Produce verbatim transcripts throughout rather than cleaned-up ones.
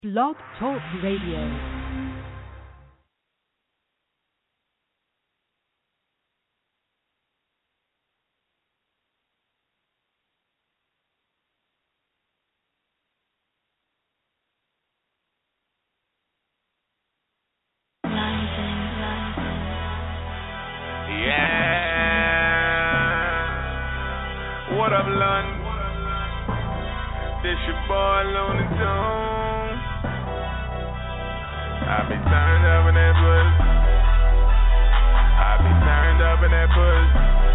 Blog Talk Radio. What up, London? This your boy, Looney Tunes. I be turned up in that pussy. I be turned up in that pussy.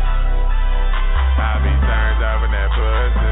I be turned up in that pussy.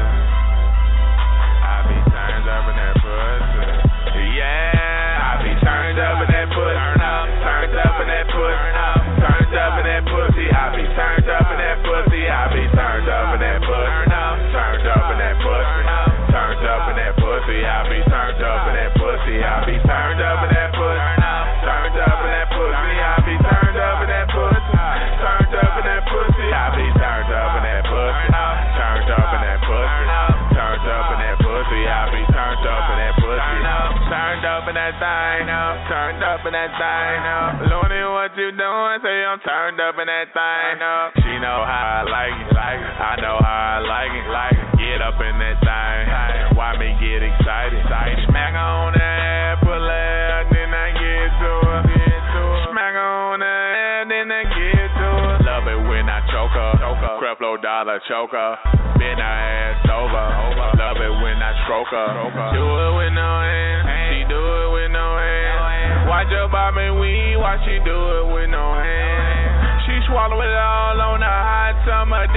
I be turned up in that pussy. Yeah, I be turned up in that pussy. Turned up in that pussy. Turned up in that pussy. I be turned up in that pussy. I be turned up in that pussy. Turned up in that pussy. Turned up in that pussy. I be turned up in that pussy. I be turned up in that pussy. Turned up in that pussy. I be turned up in that pussy. Turned up in that pussy. I be turned up in that pussy. Turned up in that pussy. Turned up in that pussy. I be turned up in that pussy. Turned up in that thing. Turned up in that thing. Looney, what you doing? Say I'm turned up in that thing. She know how I like it. I know how I like it. Like it. Get up in that thing. Why me get excited? Smack on that pull it, then I get to it. Smack on that, then I get to it. Love it when I choke her. Creflo Dollar choker. Bend her ass over. Love it when I stroke her. Do it with no hand. She do it with no hand. Watch her bob and weed. Watch she do it with no hand. She swallow it all on a hot summer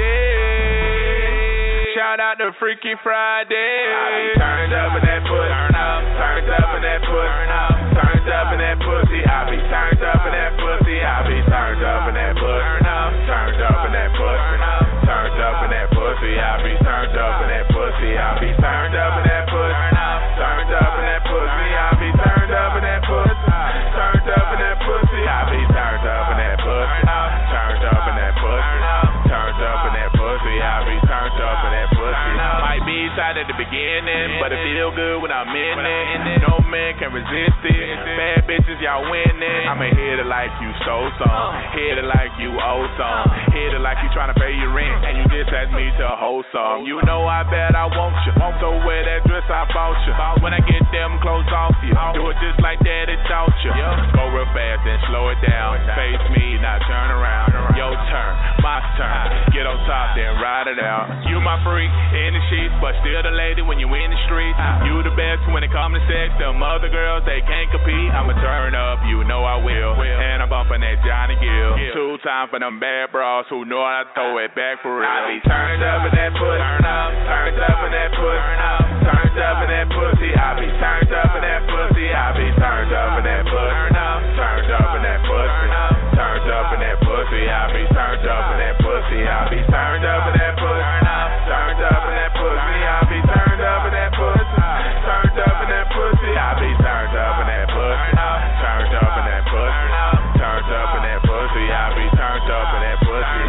day. Shout out to Freaky Friday. I be turned up in that pussy. Turned up in that pussy. Turned up in that pussy. I be turned up in that pussy. I be turned up in that pussy. Turned up in that pussy. Turned up in that pussy. I be turned up in that pussy. I be turned up in that pussy. Turned up in that pussy. I be turned up in that pussy. Turned up in that pussy. I be turned up in that pussy. Turned up in that pussy. Turned up in that pussy. I be turned up in that pussy. Might be tight at the beginning, but it feel good when I'm in it. No man can resist it. Bad bitches, y'all winning. I'ma hit it like you stole some. Hit it like you owe some. Hit it like you tryna pay your rent, and you just asked me to hold some. You know I bet I want you. So wear that dress I bought you. When I get them clothes off you, do it just like daddy taught you. Go real fast and slow it down. Face me, now turn around. Your turn, my turn. Get on top, then ride it out. You my freak in the sheets, but still the lady when you in the streets. You the best when it comes to sex. Them other girls, they can't compete. I'ma turn up, you know I will. And I'm bumping that Johnny Gill. Two time for them bad bras who know how to throw it back for real. I be turned up in that pussy. Turned up in that pussy. Turned up in that pussy. I be turned up in that pussy. I be turned up in that pussy. Turned up in that pussy. Turned up in that pussy. I be turned up in that pussy. I be turned up in that pussy. Turned up in that pussy. I be turned up in that pussy. Turned up in that pussy. I be turned up in that pussy. Turned up in that pussy. Turned up in that pussy. I be turned up in that pussy.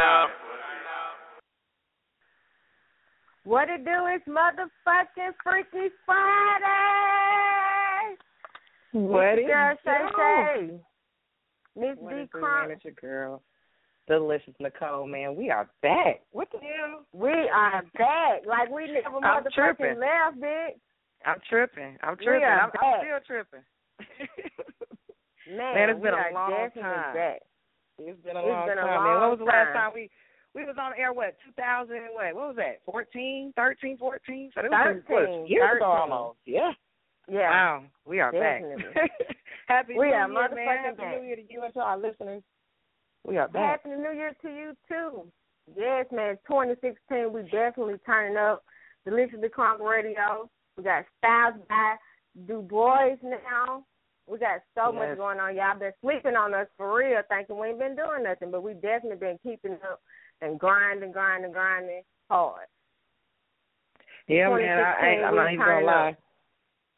What it do is motherfucking Freaky Friday. What is girl Shay Shay? Miss D Crump. It's your girl, Delicious Nicole, man. We are back. What the hell? We are back. Like we never I'm motherfucking tripping. left, bitch. I'm tripping. I'm tripping. We are I'm, back. I'm still tripping. Man, man, it's we been are a long definitely time. Back. It's been a It's long been a time, long man. When was the last time. time we we was on air? What, two thousand? What? What was that? Fourteen, thirteen, fourteen. So it was thirteen, what, years thirteen. ago almost. Yeah. Yeah. Wow. We are Definitely. back. Happy We New are Year, man. motherfucking Happy back. New Year to you and to our listeners. We are back. Happy New Year to you too. Yes, man. twenty sixteen, we definitely turning up. Delicious the Crunk Radio. We got Styles by Du Bois now. We got so Yes. much going on. Y'all been sleeping on us for real, thinking we ain't been doing nothing, but we definitely been keeping up and grinding, grinding, grinding hard. Yeah, man. I, I, I'm not even gonna lie.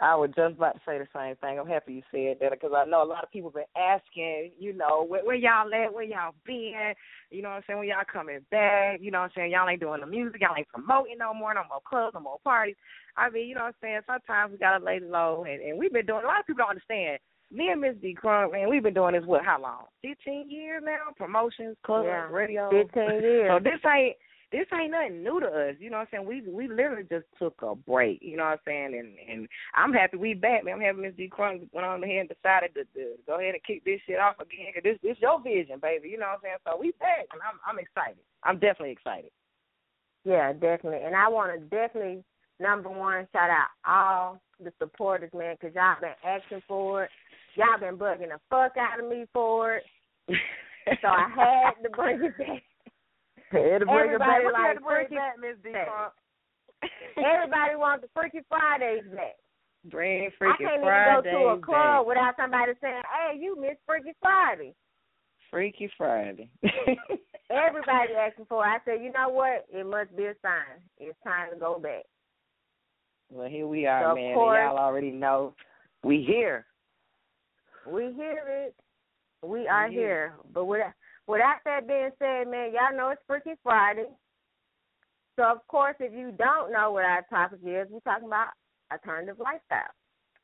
I was just about to say the same thing. I'm happy you said that because I know a lot of people been asking, you know, where, where y'all at, where y'all been, you know what I'm saying, when y'all coming back, you know what I'm saying, y'all ain't doing the music, y'all ain't promoting no more, no more clubs, no more parties. I mean, you know what I'm saying, sometimes we got to lay low, and, and we've been doing, a lot of people don't understand. Me and Miss D Crunk, man, we've been doing this, what, how long? fifteen years now? Promotions, clubs, yeah, radio. fifteen years. So this ain't, This ain't nothing new to us, you know what I'm saying? We we literally just took a break, you know what I'm saying? And and I'm happy we back, man. I'm happy Miss D Crunk went on ahead and decided to, to go ahead and kick this shit off again because this this your vision, baby, you know what I'm saying? So we back, and I'm I'm excited. I'm definitely excited. Yeah, definitely. And I want to definitely, number one, shout out all the supporters, man, because y'all been asking for it. Y'all been bugging the fuck out of me for it. So I had to bring it back. Everybody like Freaky back, Miss D. Everybody wants the Freaky Fridays back. Bring Freaky Fridays. I can't Fridays even go to a club back. without somebody saying, "Hey, you miss Freaky Friday." Freaky Friday. Everybody asking for it. I said, you know what? It must be a sign. It's time to go back. Well, here we are, so, man. Course, and y'all already know we here. We hear it. We are we here. here. But with Without that being said, man, y'all know it's Freaky Friday. So, of course, if you don't know what our topic is, we're talking about alternative lifestyle.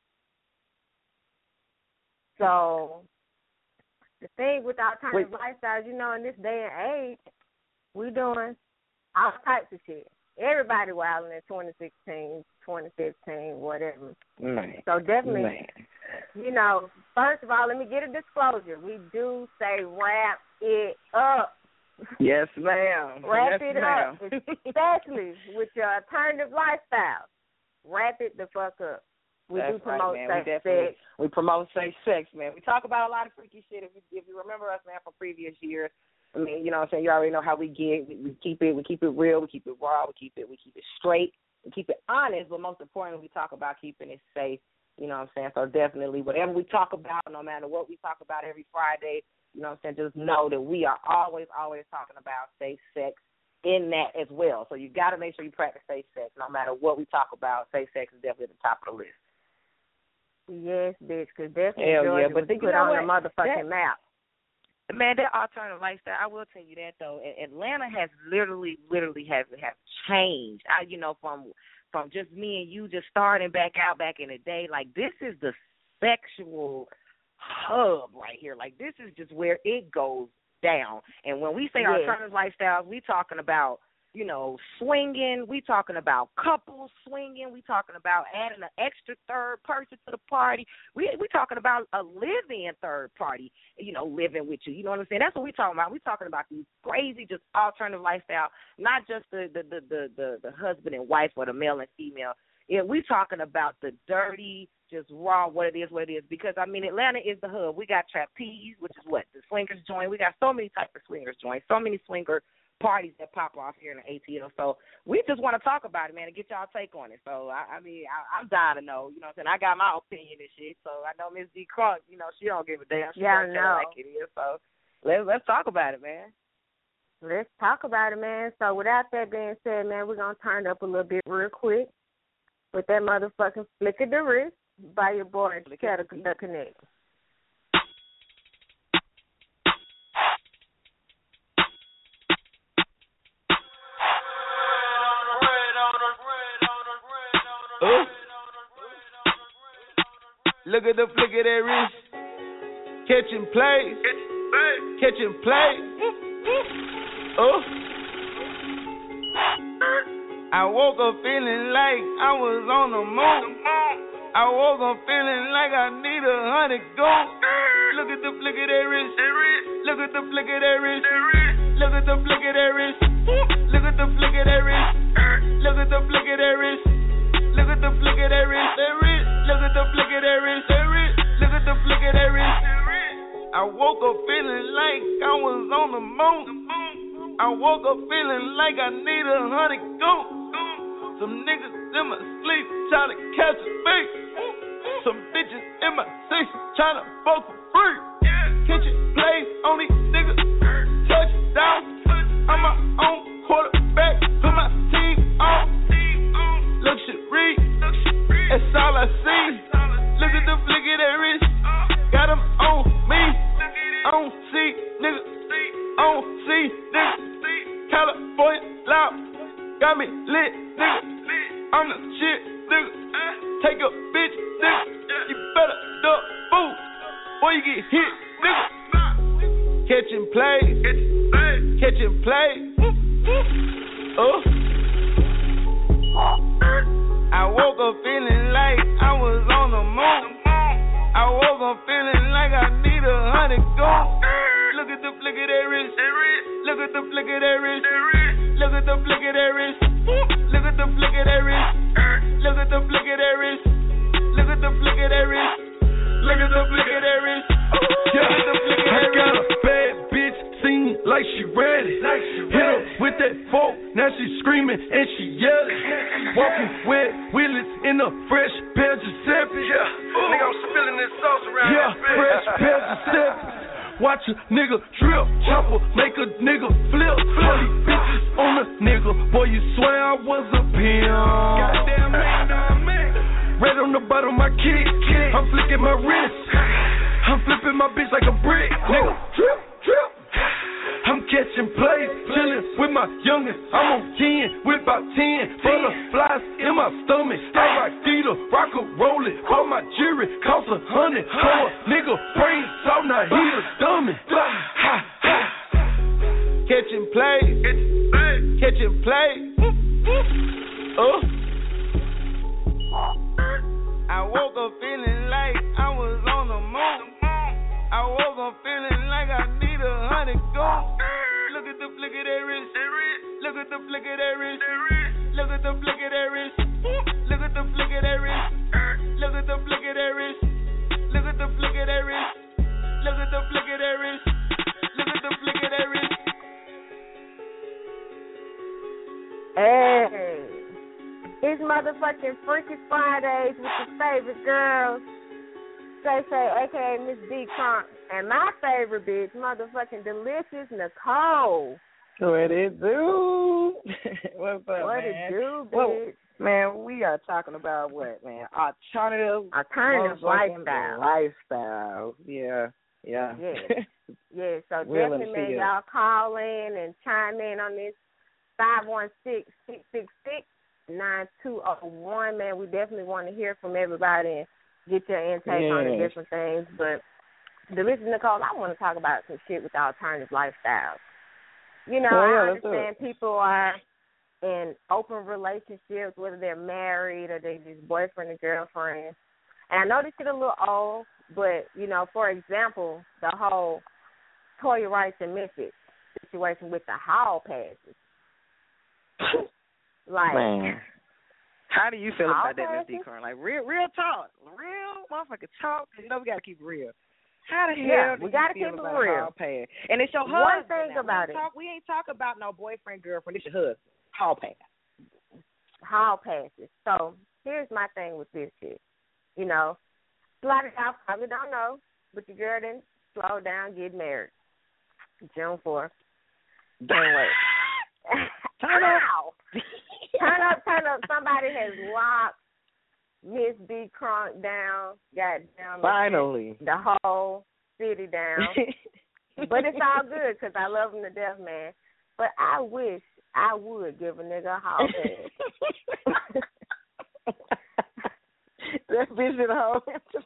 So, the thing with alternative Wait. lifestyles, you know, in this day and age, we're doing all types of shit. Everybody wilding in twenty sixteen, twenty fifteen, whatever. Man. So, definitely, Man. you know, first of all, let me get a disclosure. We do say wrap it up. Yes, ma'am. Wrap yes, it ma'am. up, especially with your alternative lifestyle. Wrap it the fuck up. We That's do promote right, safe we sex. We promote safe sex, man. We talk about a lot of freaky shit. If you, if you remember us, man, from previous years, I mean, you know what I'm saying, you already know how we get. We, we keep it, we keep it real, we keep it raw, we keep it, we keep it straight, we keep it honest, but most importantly, we talk about keeping it safe. You know what I'm saying? So definitely, whatever we talk about, no matter what we talk about every Friday, you know what I'm saying, just know that we are always, always talking about safe sex in that as well. So you got to make sure you practice safe sex. No matter what we talk about, safe sex is definitely at the top of the list. Yes, bitch, because definitely Hell Georgia yeah, but was you put know on what? the motherfucking that, map. Man, that alternative lifestyle, I will tell you that, though. Atlanta has literally, literally has, has changed. I, you know, from from just me and you just starting back out back in the day. Like, this is the sexual hub right here. Like, this is just where it goes down. And when we say yes. alternative lifestyles, we talking about, you know, swinging. We talking about couples swinging. We talking about adding an extra third person to the party. We we talking about a live-in third party, you know, living with you. You know what I'm saying? That's what we talking about. We talking about these crazy, just alternative lifestyle, not just the the the the, the, the husband and wife or the male and female. Yeah, we talking about the dirty, just raw, what it is, what it is. Because, I mean, Atlanta is the hub. We got trapeze, which is what? The swingers joint. We got so many types of swingers joints, so many swinger parties that pop off here in the A T L. So we just want to talk about it, man, and get y'all take on it. So, I, I mean, I, I'm dying to know. You know what I'm saying? I got my opinion and shit. So I know Miss D. Crunk, you know, she don't give a damn. She yeah, don't I know. Like it is. So let's, let's talk about it, man. Let's talk about it, man. So without that being said, man, we're going to turn it up a little bit real quick with that motherfucking Flick of the Wrist by your boy, Cheddar the Connect. Uh. Look at the flick of that wrist. Catching plays. Catching plays. Oh. I woke up feeling like I was on the moon. I woke up feeling like I need a hundred gold. Look at the flick of that wrist. Look at the flick of that wrist. Look at the flick of that wrist. Look at the flick of that wrist. Look at the flick of that wrist. Look at the flick of that wrist. Look at the flick of that wrist. Look at the flick of that wrist. I woke up feeling like I was on the moon. I woke up feeling like I need a hundred gold. Some niggas in my sleep trying to catch a beat. Some bitches in my seat trying to fuck for free. Kitchen plays on these niggas. Touchdown. I'm my own quarterback. Put my team on. Luxury. That's all I see. you get hit, nigga. Catching plays, catching plays. Oh. I woke up feeling like I was on the moon. I woke up feeling like I need a hundred gold. Look at the flick of that wrist. Look at the flick of that wrist. Look at the flick of that wrist. Look at the flick of that wrist. Look at the flick of that wrist. Look at the flick of that wrist. Look at the flick of that wrist. Look at the flick of that wrist. I got a bad bitch sing like she ready. Hit her with that fork, now she screaming and she yelling. Walking with Willis in a fresh pair of Giuseppe. Yeah, nigga, I'm spilling this sauce around. Yeah, fresh pair of Giuseppe. Watch a nigga drip, chopper, make a nigga flip. All these bitches on a nigga, boy, you swear I was a pimp. Goddamn man, damn man. Red on the bottom of my kick, I'm flicking my wrist. I'm flipping my bitch like a brick. Nigga, drip, drip. I'm catching plays, chillin' with my youngest. I'm on ten, with about ten. Butterflies in my stomach. I rock Dita, rock a rollin'. All my jewelry cost a hundred. For a nigga brain soft, now he a dummy. Ha, ha. Catching plays, catching plays. Oh. I woke up feeling like I was on the moon. I woke up feeling like I need a hundred gold. Look at the flick of that wrist. Look at the flick of that wrist. Look at the flick of that wrist. Look at the flick of that wrist. Look at the flick of that wrist. Look at the flick of that wrist. Look at the flick of that wrist. Look at the flick of that wrist. Hey, it's motherfucking Freaky Fridays with your favorite girls. Say, say, a k a. Miss D. Crunk. And my favorite bitch, motherfucking Delicious Nicole. What it do? What's up, what man? it do, bitch? Well, man, we are talking about what, man? Alternative, Alternative lifestyle. Lifestyle. Yeah, yeah. Yeah. Yeah, so Real definitely, man, y'all call in and chime in on this five one six, six six six, nine two zero one. Man, we definitely want to hear from everybody and get your intake yeah. on the different things. But Delicious Nicole, I want to talk about some shit with alternative lifestyles. You know, oh, yeah, I understand people are in open relationships, whether they're married or they just boyfriend and girlfriend. And I know this shit a little old, but, you know, for example, the whole Toya Rice and Memphis situation with the hall passes. Like, man. How do you feel about that, Miss D. Curran? Like, real, real talk. Real motherfucking talk. You know, we got to keep it real. How the hell yeah, do we you gotta feel keep it about real. hall pass? And it's your One husband. thing now. about we it. Talk, we ain't talk about no boyfriend, girlfriend. It's your husband. Hall pass. Hall passes. So here's my thing with this shit. You know, a lot of y'all probably don't know, but your girl didn't slow down, get married. June fourth. Can't wait. Turn up. turn up, turn up. Somebody has locked Miss B. Crunk down, got down Finally. the whole city down. But it's all good because I love him to death, man. But I wish I would give a nigga a hall pass. That bitch at home.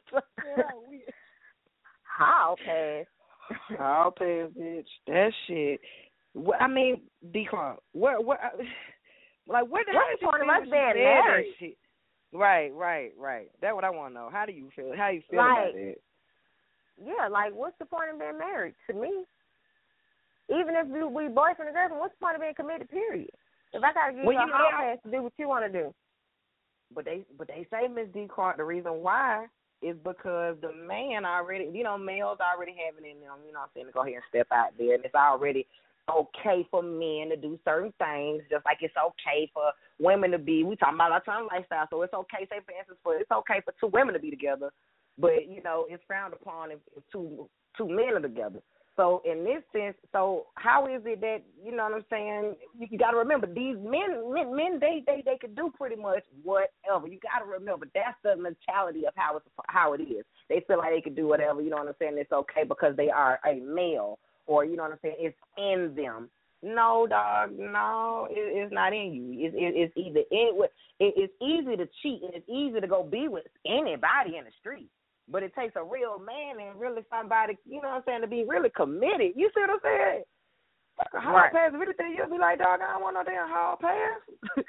Hall pass. Hall pass, bitch. That shit. What, I mean, D. Crunk, what, what, like, what the hell What's did the point you of feel us when she being said married? that shit? Right, right, right. That's what I want to know. How do you feel? How do you feel Like, about it? Yeah, like, what's the point of being married? To me, even if we, we boyfriend and girlfriend, what's the point of being committed, period? If I got to give Well, you a you know, hall pass to do what you want to do. But they, but they say, Miss D. Crunk, the reason why is because the man already, you know, males already have it in them, you know what I'm saying, to go ahead and step out there. And it's already okay for men to do certain things, just like it's okay for women to be, we talking about our time lifestyle, so it's okay, say for instance, for, it's okay for two women to be together, but, you know, it's frowned upon if, if two two men are together. So in this sense, so how is it that, you know what I'm saying, you, you got to remember, these men, men, men they, they, they could do pretty much whatever. You got to remember, that's the mentality of how it's, how it is. They feel like they could do whatever, you know what I'm saying, it's okay because they are a male, or, you know what I'm saying, it's in them. No, dog, no, it, it's not in you. It, it, it's either in, it, it's easy to cheat, and it's easy to go be with anybody in the street. But it takes a real man and really somebody, you know what I'm saying, to be really committed. You see what I'm saying? Fuck a hall Right. pass. Really think you'll be like, dog, I don't want no damn hall pass.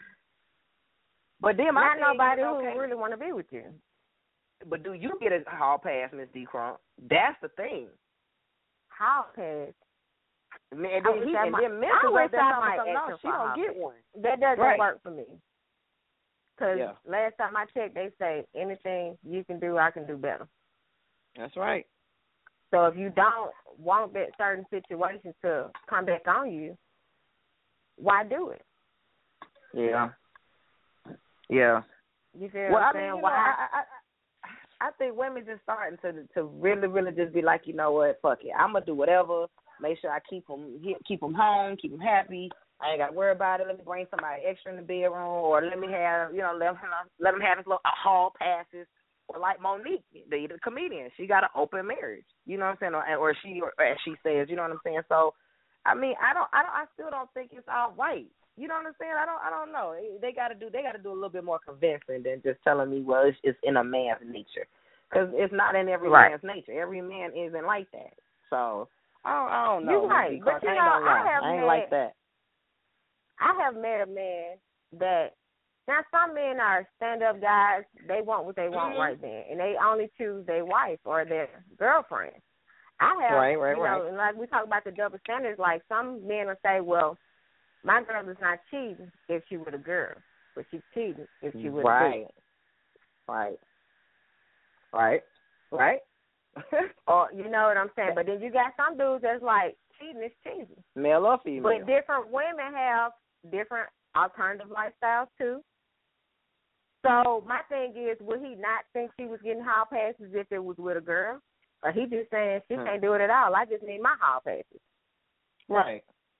But then my Not thing nobody is, who okay, really want to be with you. but do you get a hall pass, Miss D. Crump? That's the thing. Hall pass. Man, I then wish he, I and might- then I mental wish up there I talking might something ask else. She for a don't hall get pass. one. That doesn't Right. work for me. Because Yeah. last time I checked, they say anything you can do, I can do better. That's right. So if you don't want that certain situation to come back on you, why do it? Yeah. Yeah. You feel Well, what I I'm mean, saying? you know, Why? I, I, I, I think women just starting to to really, really just be like, you know what, fuck it, I'm gonna do whatever. Make sure I keep them, keep them home, keep them happy. I ain't got to worry about it. Let me bring somebody extra in the bedroom, or let me have, you know, let them have, let them have his little hall passes. Or like Monique, the, the comedian, she got an open marriage. You know what I'm saying? Or, or she, or as she says, you know what I'm saying? So, I mean, I don't, I don't, I still don't think it's all right. You know what I'm saying? I don't, I don't know. They got to do, they got to do a little bit more convincing than just telling me, well, it's, it's in a man's nature, because it's not in every Right. man's nature. Every man isn't like that. So, I don't, I don't know. You're right, but you I ain't know, gonna lie. I have I ain't met- like that. I have met a man that, now some men are stand-up guys. They want what they want Mhm. right then, and they only choose their wife or their girlfriend. I have, Right, right, you know, right. and like we talk about the double standards, like some men will say, well, my girl is not cheating if she with a girl, but she's cheating if she with a dude. Right. Right. Right. Right. Or, you know what I'm saying? But then you got some dudes that's like, cheating is cheating. Male or female. But different women have different alternative lifestyles, too. So my thing is, would he not think she was getting hall passes if it was with a girl? Or he just saying, she Hmm. can't do it at all. I just need my hall passes. Right.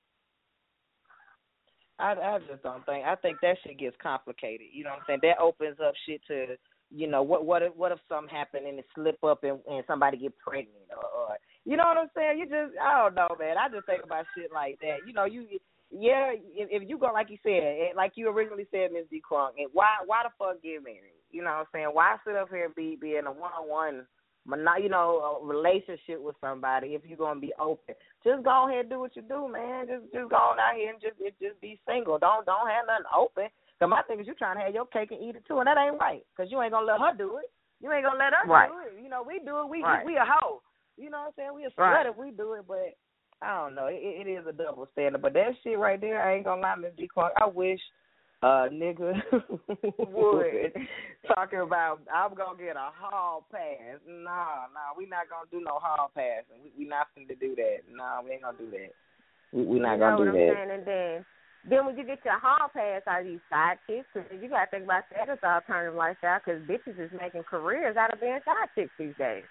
I, I just don't think. I think that shit gets complicated. You know what I'm saying? That opens up shit to, you know, what what if what if something happen and it slip up and, and somebody get pregnant or, or you know what I'm saying? You just I don't know, man. I just think about shit like that. You know, you yeah, if, if you go like you said, like you originally said, Miss D. Crunk, and why why the fuck get married? You know what I'm saying? Why sit up here and be be in a one on one, you know, a relationship with somebody if you're gonna be open? Just go ahead and do what you do, man. Just just go on out here and just it, just be single. Don't don't have nothing open. Cause my thing is you trying to have your cake and eat it too, and that ain't right. Cause you ain't gonna let her do it. You ain't gonna let us Right. do it. You know we do it. We Right. we a hoe. You know what I'm saying? We a Right. slut if we do it, but I don't know. It, it is a double standard. But that shit right there, I ain't gonna lie, Miss D. Clark. I wish uh nigga would talking about I'm gonna get a hall pass. Nah, nah, we not gonna do no hall pass. We we not finna do that. Nah, we ain't gonna do that. We we not you know gonna do what that. I'm saying? And then, then when you get your hall pass, are these side chicks? Because you got to think about that as an alternative lifestyle, because bitches is making careers out of being side chicks these days.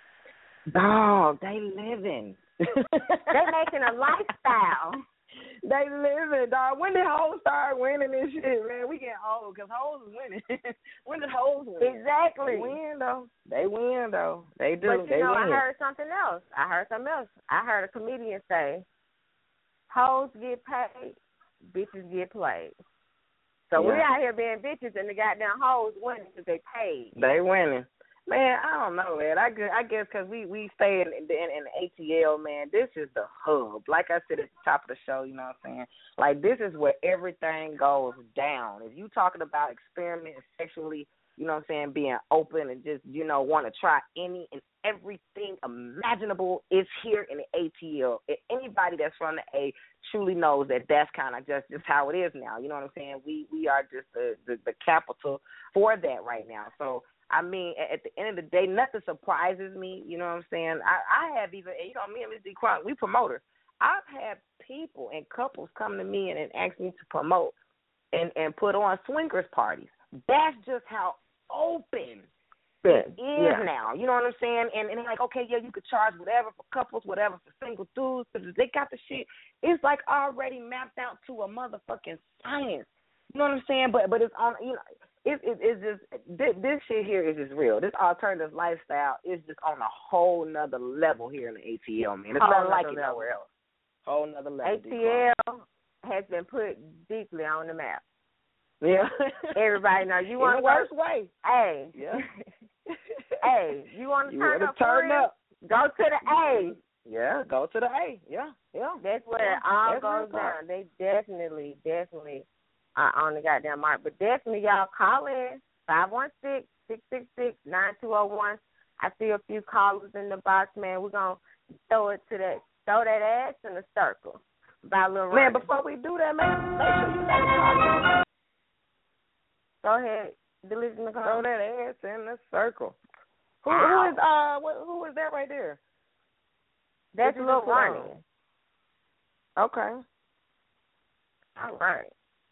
Dog, they living. They making a lifestyle. They living, dog. When did hoes start winning this shit, man? We get old because hoes is winning. When did hoes win? Exactly. They win, though. They win, though. They do. But you they know, win. I heard something else. I heard something else. I heard a comedian say, hoes get paid, bitches get played. So Yeah. we out here being bitches and the goddamn hoes winning because they paid. They winning. Man, I don't know, man. I guess, I guess because we, we stay in, in, in the A T L, man, this is the hub. Like I said at the top of the show, you know what I'm saying? Like, this is where everything goes down. If you talking about experimenting sexually, you know what I'm saying, being open and just, you know, want to try any and everything imaginable is here in the A T L. And anybody that's from the A truly knows that that's kind of just, just how it is now. You know what I'm saying? We we are just the, the, the capital for that right now. So, I mean, at the end of the day, nothing surprises me. You know what I'm saying? I, I have even, you know, me and Miss D. Crunk, we promoters. I've had people and couples come to me and, and ask me to promote and, and put on swingers parties. That's just how open it is Yeah. now. You know what I'm saying? And, and they're like, okay, yeah, you could charge whatever for couples, whatever for single dudes. They got the shit. It's like already mapped out to a motherfucking science. You know what I'm saying? But but it's on, you know, it, it, it's just, this, this shit here is just real. This alternative lifestyle is just on a whole nother level here in the A T L, man. It's Whole not like nother it level. nowhere else. Whole nother level. A T L has been put deeply on the map. Yeah. Everybody know. You in want the to worst way. Hey. Yeah. A. You want to You turn wanna up? turn for real? up. Go to the A. Yeah, go to the A. Yeah, yeah. That's where it all That's goes real talk. down. They definitely, definitely are on the goddamn mark. But definitely, y'all call in five one six, six six six, nine two zero one. I see a few callers in the box, man. We're going to throw it to that, throw that ass in a circle. By Lil Man, Ronnie. before we do that, man, make sure you let us call in. Go ahead. Delete the call. Throw that ass in the circle. Who, who Ow. is uh what, who is that right there? That's What you Lil just put on? Ronnie. Okay. All right.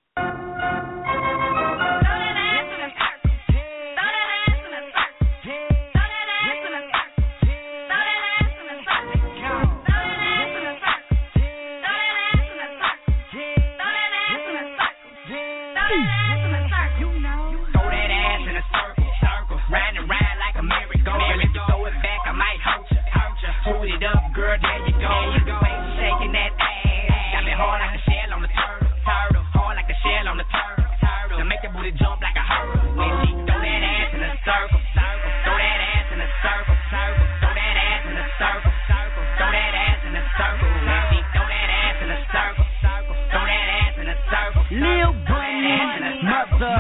Girl, there you go. Shaking that ass. Got me hard like a shell on the turtle. Turtle. Hard like a shell on the turtle. Turtle. To make that booty jump like a hurdle. When she throw that ass in a circle. Circle. Throw that ass in a circle. Circle. Throw that ass in a circle. Circle. Throw that ass in a circle. When she throw that ass in a circle. Circle. Throw that ass in a circle. Lil Bunny, mother.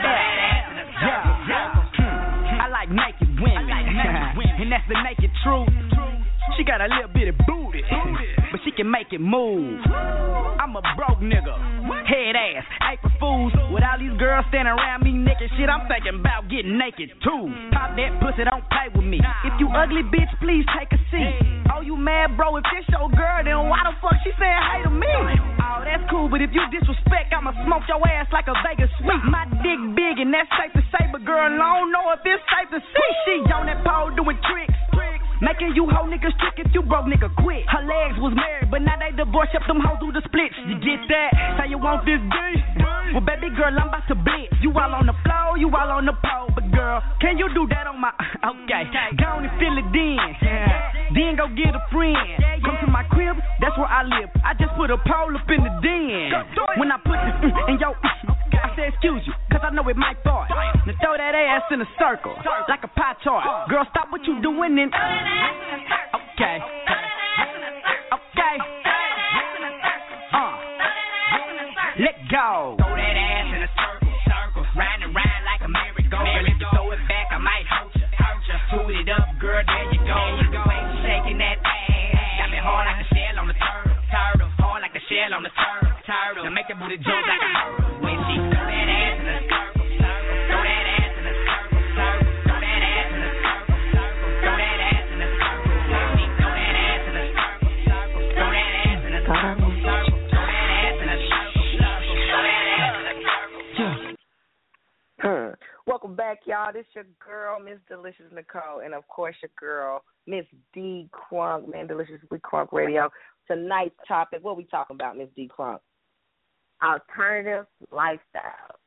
Yeah. I like naked women. And that's the naked truth. She got a little bit of booty, but she can make it move. I'm a broke nigga, head ass, April Fools. With all these girls standing around me naked shit, I'm thinking about getting naked too. Pop that pussy, don't play with me. If you ugly bitch, please take a seat. Oh, you mad, bro? If this your girl, then why the fuck she saying hey to me? Oh, that's cool, but if you disrespect, I'ma smoke your ass like a Vegas sweet. My dick big and that's safe to say, but girl, I don't know if it's safe to see. She on that pole doing tricks. Making you hoe niggas trick if you broke nigga quit. Her legs was married, but now they divorced, up them hoes do the splits. You get that? Say you want this D? Well, baby girl, I'm about to blitz. You all on the floor, you all on the pole. But girl, can you do that on my... Okay, go on and feel it then. Then go get a friend. Come to my crib, that's where I live. I just put a pole up in the den. When I put this in your... I say excuse you, cause I know it might fart. Now throw that ass in a circle, like a pie chart. Girl, stop what you doing and... Okay. Okay. Uh. Let go. Throw that ass in a circle, circle. Round and round like a merry-go-round. If you throw it back, I might hurt you, hurt you. Toot it up, girl, there you go. Shaking that ass. Got me hard like a shell on the turtle, turtle. Hard like a shell on the turtle, turtle. To make that booty jump like a hurdle. When she throw that ass in a circle, circle. Throw that ass in a circle, circle. Throw that ass in a circle, circle. Throw that ass in a circle. When she throw that ass in a circle, circle. Throw that ass in a circle, circle. Throw that ass in a circle, circle. Throw that ass in a circle. Hmm. Welcome back, y'all. This your girl, Miss Delicious Nicole, and of course your girl, Miss D Crunk, man, Delicious with Crunk Radio. Tonight's topic, what we talking about, Miss D Crunk? Alternative lifestyle.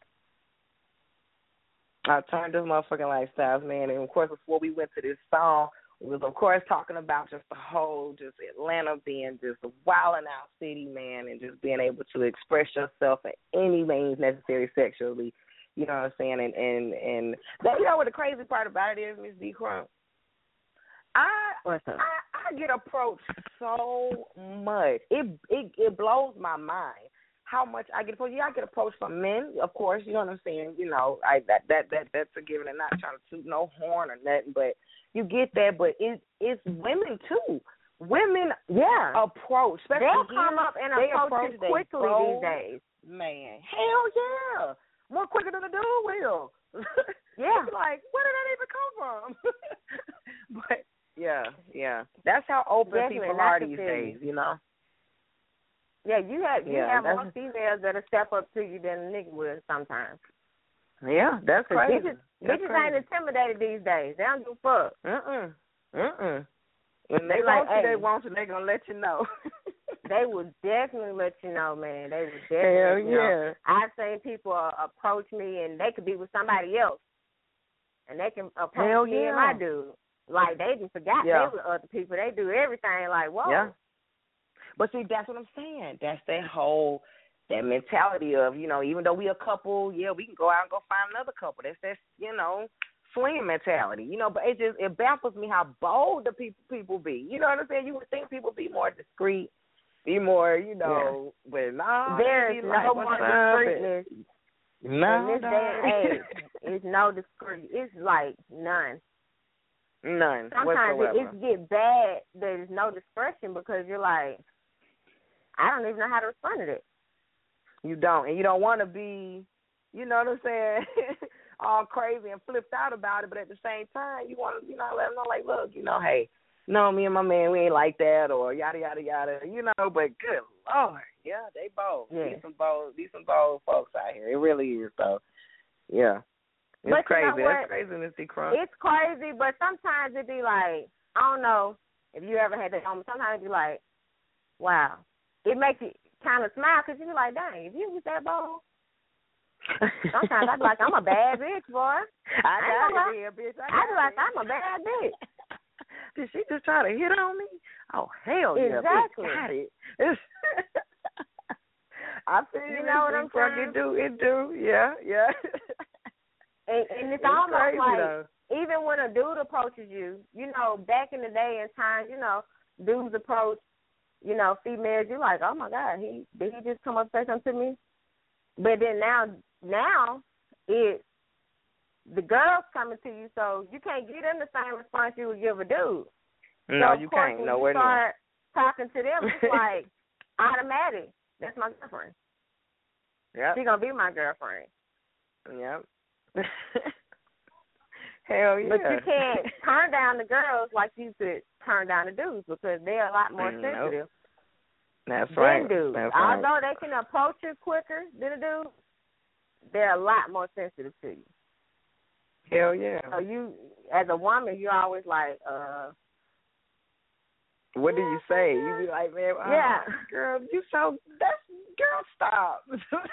Alternative motherfucking lifestyles, man. And of course, before we went to this song, we was of course talking about just the whole, just Atlanta being just a wilding out city, man, and just being able to express yourself in any means necessary sexually. You know what I'm saying? And and and that, you know what the crazy part about it is, Miss D Crunk? I, What's up? I I get approached so much. It it it blows my mind how much I get approached. Yeah, I get approached from men, of course. You know what I'm saying? You know, I that that that that's a given. And not trying to toot no horn or nothing, but you get that. But it it's women too. Women, yeah, approach. Especially they'll here, come up and they approach, approach you quickly bro, these days. Man, hell yeah. More quicker than a dude will. Yeah. It's like, where did that even come from? But, yeah, yeah. That's how open Definitely, people that's are the these thing. days, you know? Yeah, you have you Yeah, have that's- more females that'll step up to you than a nigga would sometimes. Yeah, that's 'Cause crazy. Bitches, That's bitches crazy. ain't intimidated these days. They don't give a fuck. Mm-mm. Mm-mm. When they They like, want you, hey. they want you, they going to let you know. They will definitely let you know, man. They will Hell definitely yeah. know. I've seen people uh, approach me, and they could be with somebody else, and they can approach Hell me yeah. and my dude. Like, they done forgot Yeah. they were other people. They do everything like, whoa. Yeah. But see, that's what I'm saying. That's that whole, that mentality of, you know, even though we a couple, yeah, we can go out and go find another couple. That's that, you know, swinging mentality, you know. But it just it baffles me how bold the people people be. You know what I'm saying? You would think people be more discreet, be more, you know. Yeah. But nah, there's no like, more discreetness. No, in this no. day and age, it's no discreet. It's like none. None. Sometimes whatsoever. it, it get bad. There's no discretion because you're like, I don't even know how to respond to that. You don't, and you don't want to be, you know what I'm saying, all crazy and flipped out about it. But at the same time, you want to, you know, let them know, like, look, you know, hey, no, me and my man, we ain't like that, or yada yada yada, you know. But good Lord, yeah, they bold. Yeah. These some bold, these some bold folks out here. It really is, though. Yeah, it's but crazy. You know That's craziness, Crunk. It's crazy, but sometimes it be like, I don't know if you ever had that moment. Sometimes it be like, wow, it makes you kind of smile because you be like, dang, if you was that bold. Sometimes I be like, I'm a bad bitch, boy. I got it here, bitch. I, I be like, I'm a bad bitch. Did she just try to hit on me? Oh, hell yeah. Exactly. Bitch, got it. I feel you know what I'm saying? It do, it do. Yeah, yeah. And, and it's, it's almost crazy, like, though. even when a dude approaches you, you know, back in the day and times, you know, dudes approach, you know, females, you're like, oh, my God, he did he just come up and say something to me? But then now, now it's the girls coming to you, so you can't give them the same response you would give a dude. No, so you course, can't. Nowhere near. near. Start talking to them, it's like automatic. That's my girlfriend. Yep. She's going to be my girlfriend. Yep. Hell yeah. But you can't turn down the girls like you could turn down the dudes because they're a lot more Mm, sensitive. Nope. That's than right. dudes. That's Although right. they can approach you quicker than a dude, they're a lot more sensitive to you. Hell yeah. So you, as a woman, you're always like, uh. What do you say? You be like, man, oh, yeah, girl, you so that's girl, stop.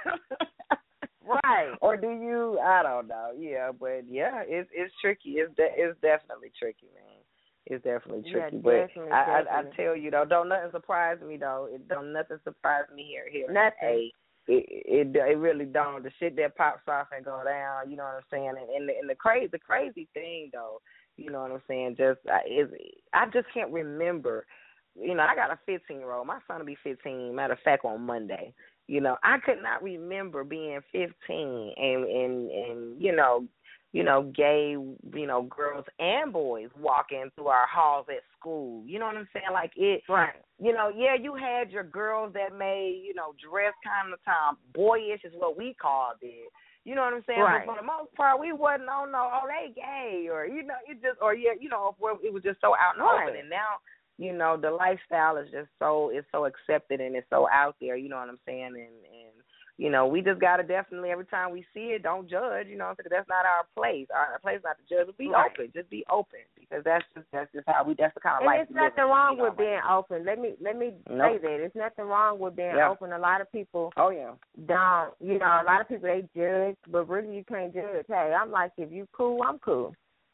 Right. Or do you? I don't know. Yeah, but yeah, it's it's tricky. It's de- it's definitely tricky, man. It's definitely tricky. Yeah, but definitely, I, I definitely. I tell you though, don't nothing surprise me though. It don't nothing surprise me here here. Nothing. It, it it really don't. The shit that pops off and go down. You know what I'm saying? And and the, and the crazy the crazy thing though, you know what I'm saying? Just uh, is I just can't remember. You know, I got a fifteen year old. My son will be fifteen. Matter of fact, on Monday. You know, I could not remember being fifteen and and and you know, you know, gay, you know, girls and boys walking through our halls at school. You know what I'm saying? Like it. Right. You know, yeah, you had your girls that may, you know, dress kind of time boyish is what we called it. You know what I'm saying? Right. But for the most part, we wasn't on no, oh, they gay or you know, it just or yeah, you know, it was just so out and Right. open. And now, you know, the lifestyle is just so it's so accepted and it's so out there. You know what I'm saying? And and you know, we just gotta definitely every time we see it, don't judge. You know, because that's not our place. Our place is not to judge, but be Right. open. Just be open because that's just that's just how we. That's the kind of And life. it's we live nothing in, wrong you know, with being like, open. Let me let me Nope. say that it's nothing wrong with being Yeah. open. A lot of people Oh yeah. don't. You know, a lot of people they judge, but really you can't judge. Hey, I'm like, if you cool, I'm cool.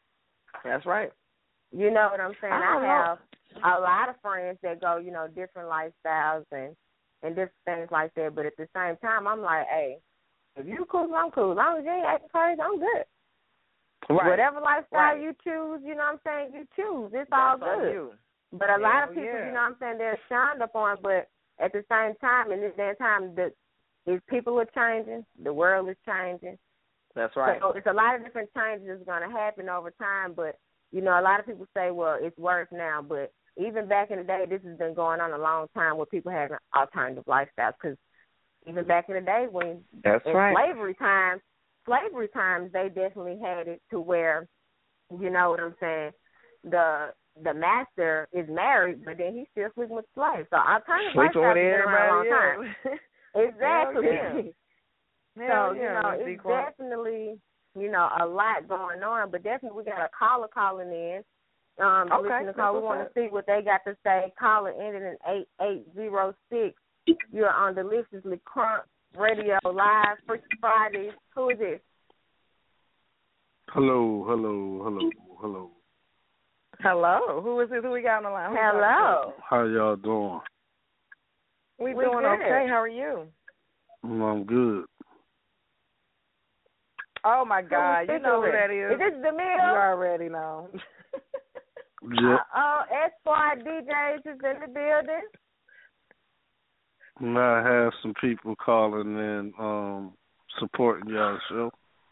That's right. You know what I'm saying? I I, don't have a lot of friends that go, you know, different lifestyles and and different things like that. But at the same time, I'm like, hey, if you cool, I'm cool. As long as you ain't acting crazy, I'm good. Right. Whatever lifestyle Right. you choose, you know what I'm saying, you choose. It's That's all on good. you. But a lot of Hell people, yeah. you know what I'm saying, they're shunned upon. But at the same time, in this day and time, the these people are changing. The world is changing. That's right. So it's a lot of different changes that's going to happen over time. But, you know, a lot of people say, well, it's worse now. But even back in the day, this has been going on a long time where people having alternative lifestyles. Because even back in the day when That's in right. slavery times, slavery times, they definitely had it to where, you know what I'm saying, the the master is married, but then he's still sleeping with slaves. So alternative Sleeping lifestyles with have been around a long time. everybody else. Exactly. Hell yeah. So, Hell you yeah, know, Miss it's Dequan. definitely, you know, a lot going on, but definitely we got a caller calling in. Um, Okay, listen to that's call. We what's want up. to see what they got to say. Caller ended in eight eight zero six. You're on Deliciously Crunk Radio Live for Fridays. Who is this? Hello, hello, hello, hello. Hello. Who is it? Who we got on the line? Who's Hello. How y'all doing? We We doing good. okay. How are you? Mm, I'm good. Oh my God, you know who that is. Is this DeMille? You already know. Yeah. Uh, uh, Esquire D Js is in the building. And I have some people calling in, um, supporting y'all show.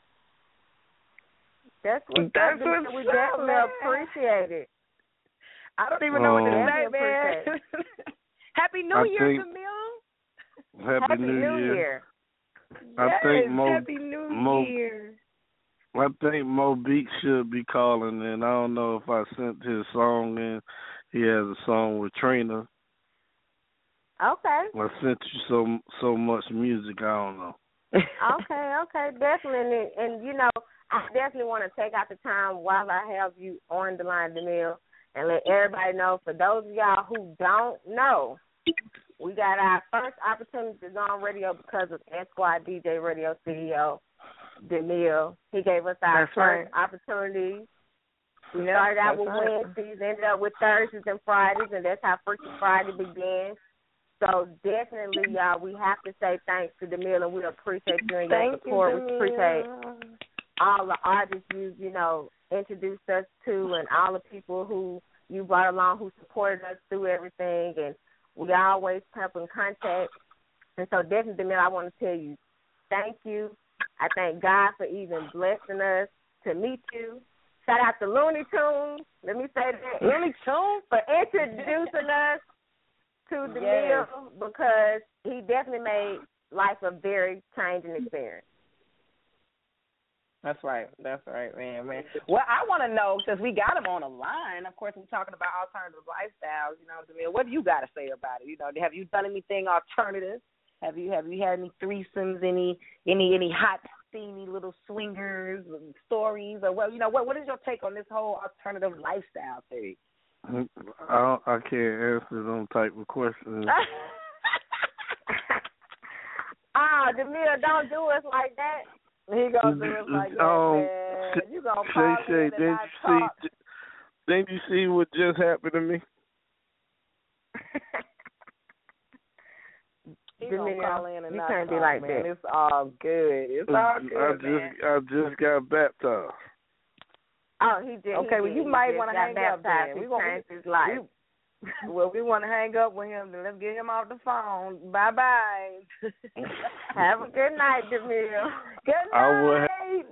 That's what That's that what's we up, definitely man. appreciate it. I don't even know what to Um, say, man. Happy New I Year, think- DeMille. Happy, Happy New, New Year. Year. I yes, think Mo, Happy New Mo, Year. I think Mo Beat should be calling in. I don't know if I sent his song in. He has a song with Trina. Okay. I sent you so so much music. I don't know. Okay, okay, definitely. And, and, you know, I definitely want to take out the time while I have you on the line, DeMille, and let everybody know, for those of y'all who don't know, we got our first opportunity to go on radio because of Esquire D J Radio C E O, DeMille. He gave us our That's first right. opportunity. We Yep, started out that's with right. Wednesdays, ended up with Thursdays and Fridays, and that's how Freaky Friday began. So definitely, y'all, we have to say thanks to DeMille, and we appreciate you and your Thank you, support. We appreciate DeMille. all the artists you, you know, introduced us to, and all the people who you brought along who supported us through everything, and we always kept in contact. And so definitely, DeMille, I want to tell you thank you. I thank God for even blessing us to meet you. Shout out to Looney Tunes. Let me say that. Looney Tunes? For introducing us to DeMille, Yes. because he definitely made life a very changing experience. That's right. That's right, man, man. Well, I want to know, since we got him on the line, of course, we're talking about alternative lifestyles, you know, DeMille, what do you got to say about it? You know, have you done anything alternative? Have you have you had any threesomes, any any any hot, steamy little swingers stories, or what? You know, what what is your take on this whole alternative lifestyle theory? I don't, I can't answer them type of questions. Ah, DeMille, don't do us like that. He gonna do us like that, Um, man. You gonna Shay call Shay, in and didn't not you talk. see? Didn't you see what just happened to me? He gonna DeMille, call in and you not can't be talk, like man. that. It's all good. It's all good, I man. just I just got baptized. Oh, he did. Okay, he well, did. you He might just wanna got hang up baptized. then. He We gonna- changed his life. We- Well, we want to hang up with him, then let's get him off the phone. Bye bye. Have a good night, DeMille. Good night. I would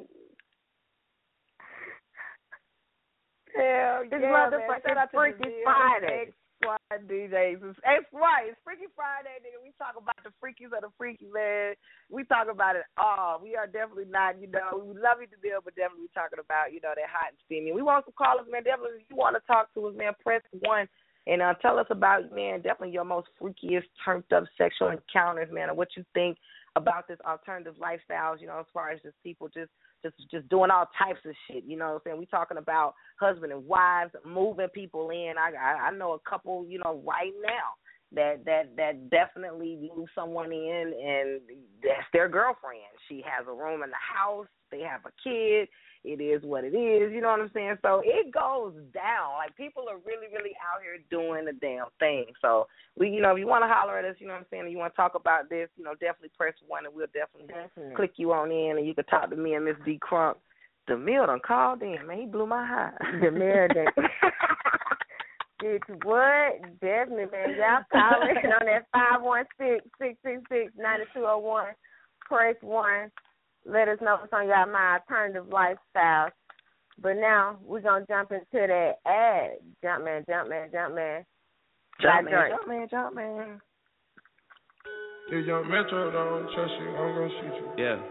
Hell This yeah, man. motherfucking Shout out to Freaky DeMille, Friday. X Y D Js. It's, it's right. It's Freaky Friday, nigga. We talk about the freakies of the freaky, man. We talk about it all. We are definitely not, you know, we love you to deal, but definitely we talking about, you know, that hot and steamy. We want some callers, man. Definitely, if you want to talk to us, man, press one. And uh, tell us about, man, definitely your most freakiest, turned-up sexual encounters, man, and what you think about this alternative lifestyles, you know, as far as just people just just just doing all types of shit, you know what I'm saying? We talking about husband and wives, moving people in. I, I I know a couple, you know, right now that that that definitely move someone in, and that's their girlfriend. She has a room in the house. They have a kid. It is what it is, you know what I'm saying? So it goes down. Like, people are really, really out here doing the damn thing. So, we, you know, if you want to holler at us, you know what I'm saying, and you want to talk about this, you know, definitely press one, and we'll definitely, Definitely. click you on in, and you can talk to me and Miss D. Crunk. DeMille done called in, man. He blew my high. DeMille done. It's what? Definitely, man. Y'all call in on that five one six, six six six, nine two zero one. Press one. Let us know what's on your mind, alternative lifestyles. But now we're going to jump into that ad. Jump man, jump man, jump man. Jump By man, Drake. jump man, jump man. If young Metro don't trust you, I'm gonna shoot you. Yeah.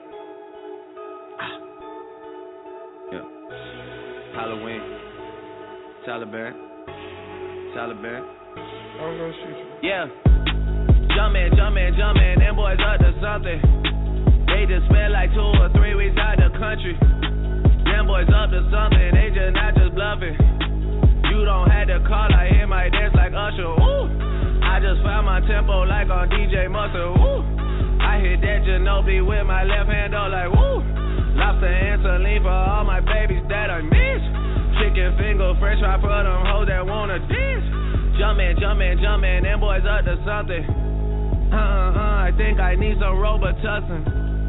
Yeah. Halloween. Taliban. Taliban. I'm gonna shoot you. Yeah. Jumpin', jumpin', jumpin', them boys up to something. They just spent like two or three weeks out the country. Them boys up to something, they just not just bluffing. You don't have to call, I hear my dance like Usher. Ooh. I just found my tempo like on D J Mustard. Ooh. I hit that Ginobili with my left hand, though, like woo. Lobster and saline for all my babies that I miss. Chicken finger, french fry for them hoes that wanna dance. Jumpin', jumpin', jumpin', them boys up to something. Uh-uh-uh, I think I need some Robitussin.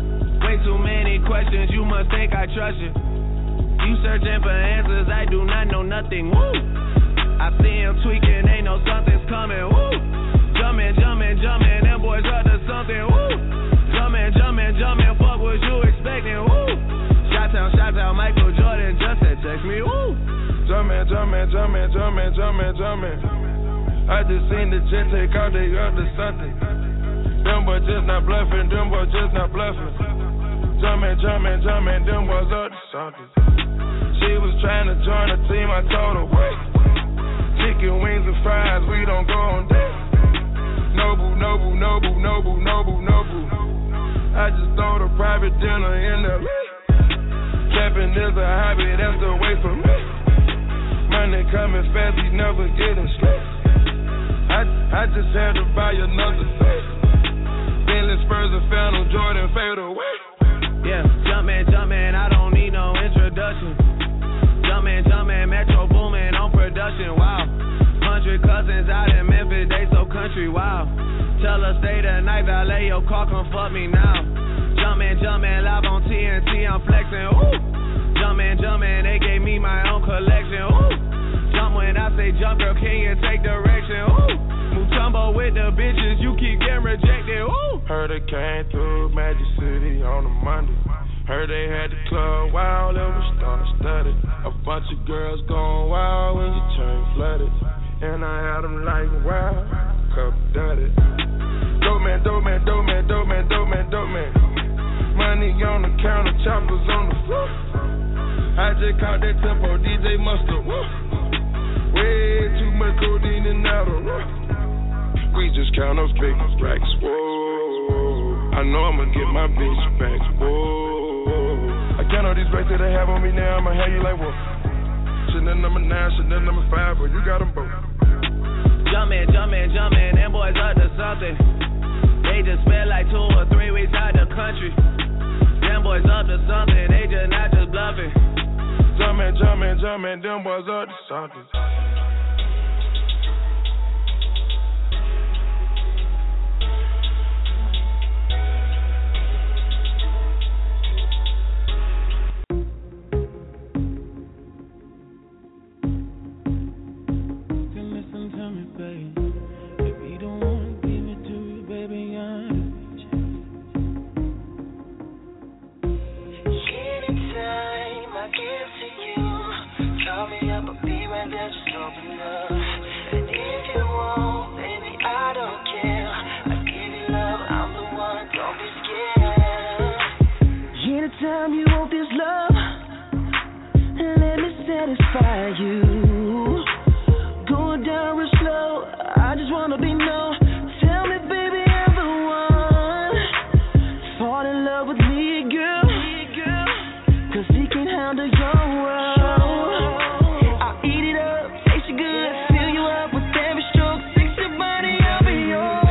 way too many questions, you must think I trust you. You searching for answers, I do not know nothing, woo. I see him tweaking, they know something's coming, woo. Jumpin', jumpin', jumpin', them boys up to something, woo. Jumpin', jumpin', jumpin', fuck what you expecting, woo. Shout-out, shout-out, Michael Jordan just said text me, woo. Jumpin', jumpin', jumpin', jumpin', jumpin', jumpin'. I just seen the jet take out, they up to something. Them boys just not bluffing, them boys just not bluffing. Jumpin', jumpin', jumpin', them boys up to something. She was trying to join the team, I told her, wait. Chicken wings and fries, we don't go on that. Noble, noble, noble, noble, noble, noble. I just throw the private dinner in the Trapping is a hobby, that's the way for me. Money coming fast, we never getting stressed. I, I just had to buy another set. Bentley Spurs and Phantom Jordan fade away. Yeah, jumpin', jumpin', I don't need no introduction. Jumpin', jumpin', Metro boomin' on production, wow. Hundred cousins out in Memphis, they so country, wow. Tell her stay the night, valet your car, come fuck me now. Jumpin', jumpin', live on T N T, I'm flexin', ooh. Jumpin', jumpin', they gave me my own collection, ooh. Jump when I say jump, girl, can you take direction, ooh. Mutombo with the bitches, you keep getting rejected, ooh. Heard it came through Magic City on a Monday. Heard they had the club wild, it was star-studded. A bunch of girls going wild when you turn flooded. And I had them like wild, cup dutted. Dope man, dope man, dope man, dope man, dope man, dope man. Money on the counter, choppers on the floor. I just caught that tempo, D J Mustard, woo. Way too much codeine and out of rough. We just count those big racks, whoa. I know I'ma get my bitch back, whoa. I count all these racks that they have on me now, I'ma have you like, whoa. Chanel number nine, Chanel number five, but you got them both. Jumpin', jumpin', jumpin', them boys up to something. They just spent like two or three weeks out the country. Them boys up to something, they just not just bluffing. Jumpin', jumpin', jumpin', them boys up to something. Anytime you want this love, let me satisfy you. Going down real slow, I just wanna be known. Tell me, baby, I'm the one. Fall in love with me, girl, cause he can handle your world. I'll eat it up, taste you good, fill you up with every stroke. Fix your body, I'll be yours.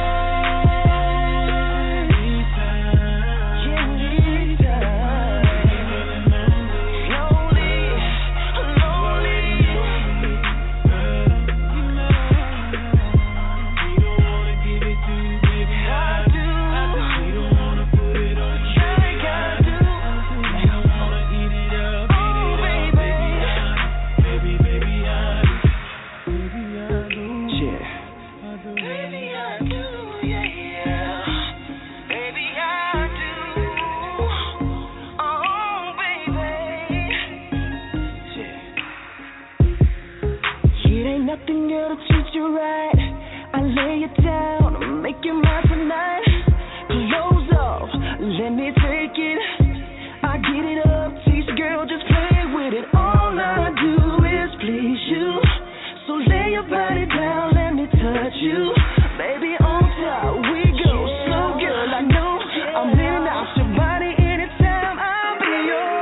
Nothing else to treat you right. I lay you down, make you mine tonight. Close off, let me take it. I get it up, teach girl, just play with it. All I do is please you. So lay your body down, let me touch you. Baby, on top we go. So girl, I know I'm in and out your body anytime. I'll be yours.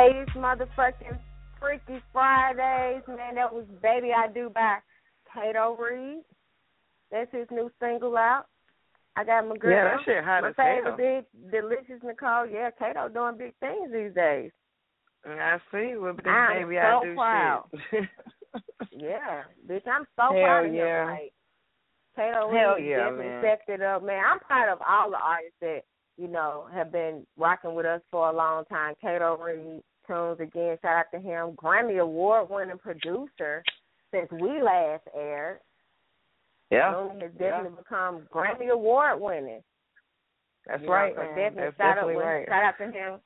latest motherfucking Freaky Fridays, man. That was Baby I Do by Kato Reed. That's his new single out. I got my girl. Yeah, that shit hot my as favorite hell. big, delicious Nicole. Yeah, Kato doing big things these days. I see with this I'm Baby so I Do proud. shit. Yeah, bitch, I'm so Hell proud of yeah. him. Like, Kato Hell Reed yeah, definitely man. stepped it up, man. I'm proud of all the artists that, you know, have been rocking with us for a long time. Kato Reed, Tunes, again, shout out to him. Grammy Award-winning producer since we last aired. Yeah. Looney has definitely yeah. become Grammy Award-winning. That's you know, right, so man. Definitely That's shout definitely out, right. Shout out to him.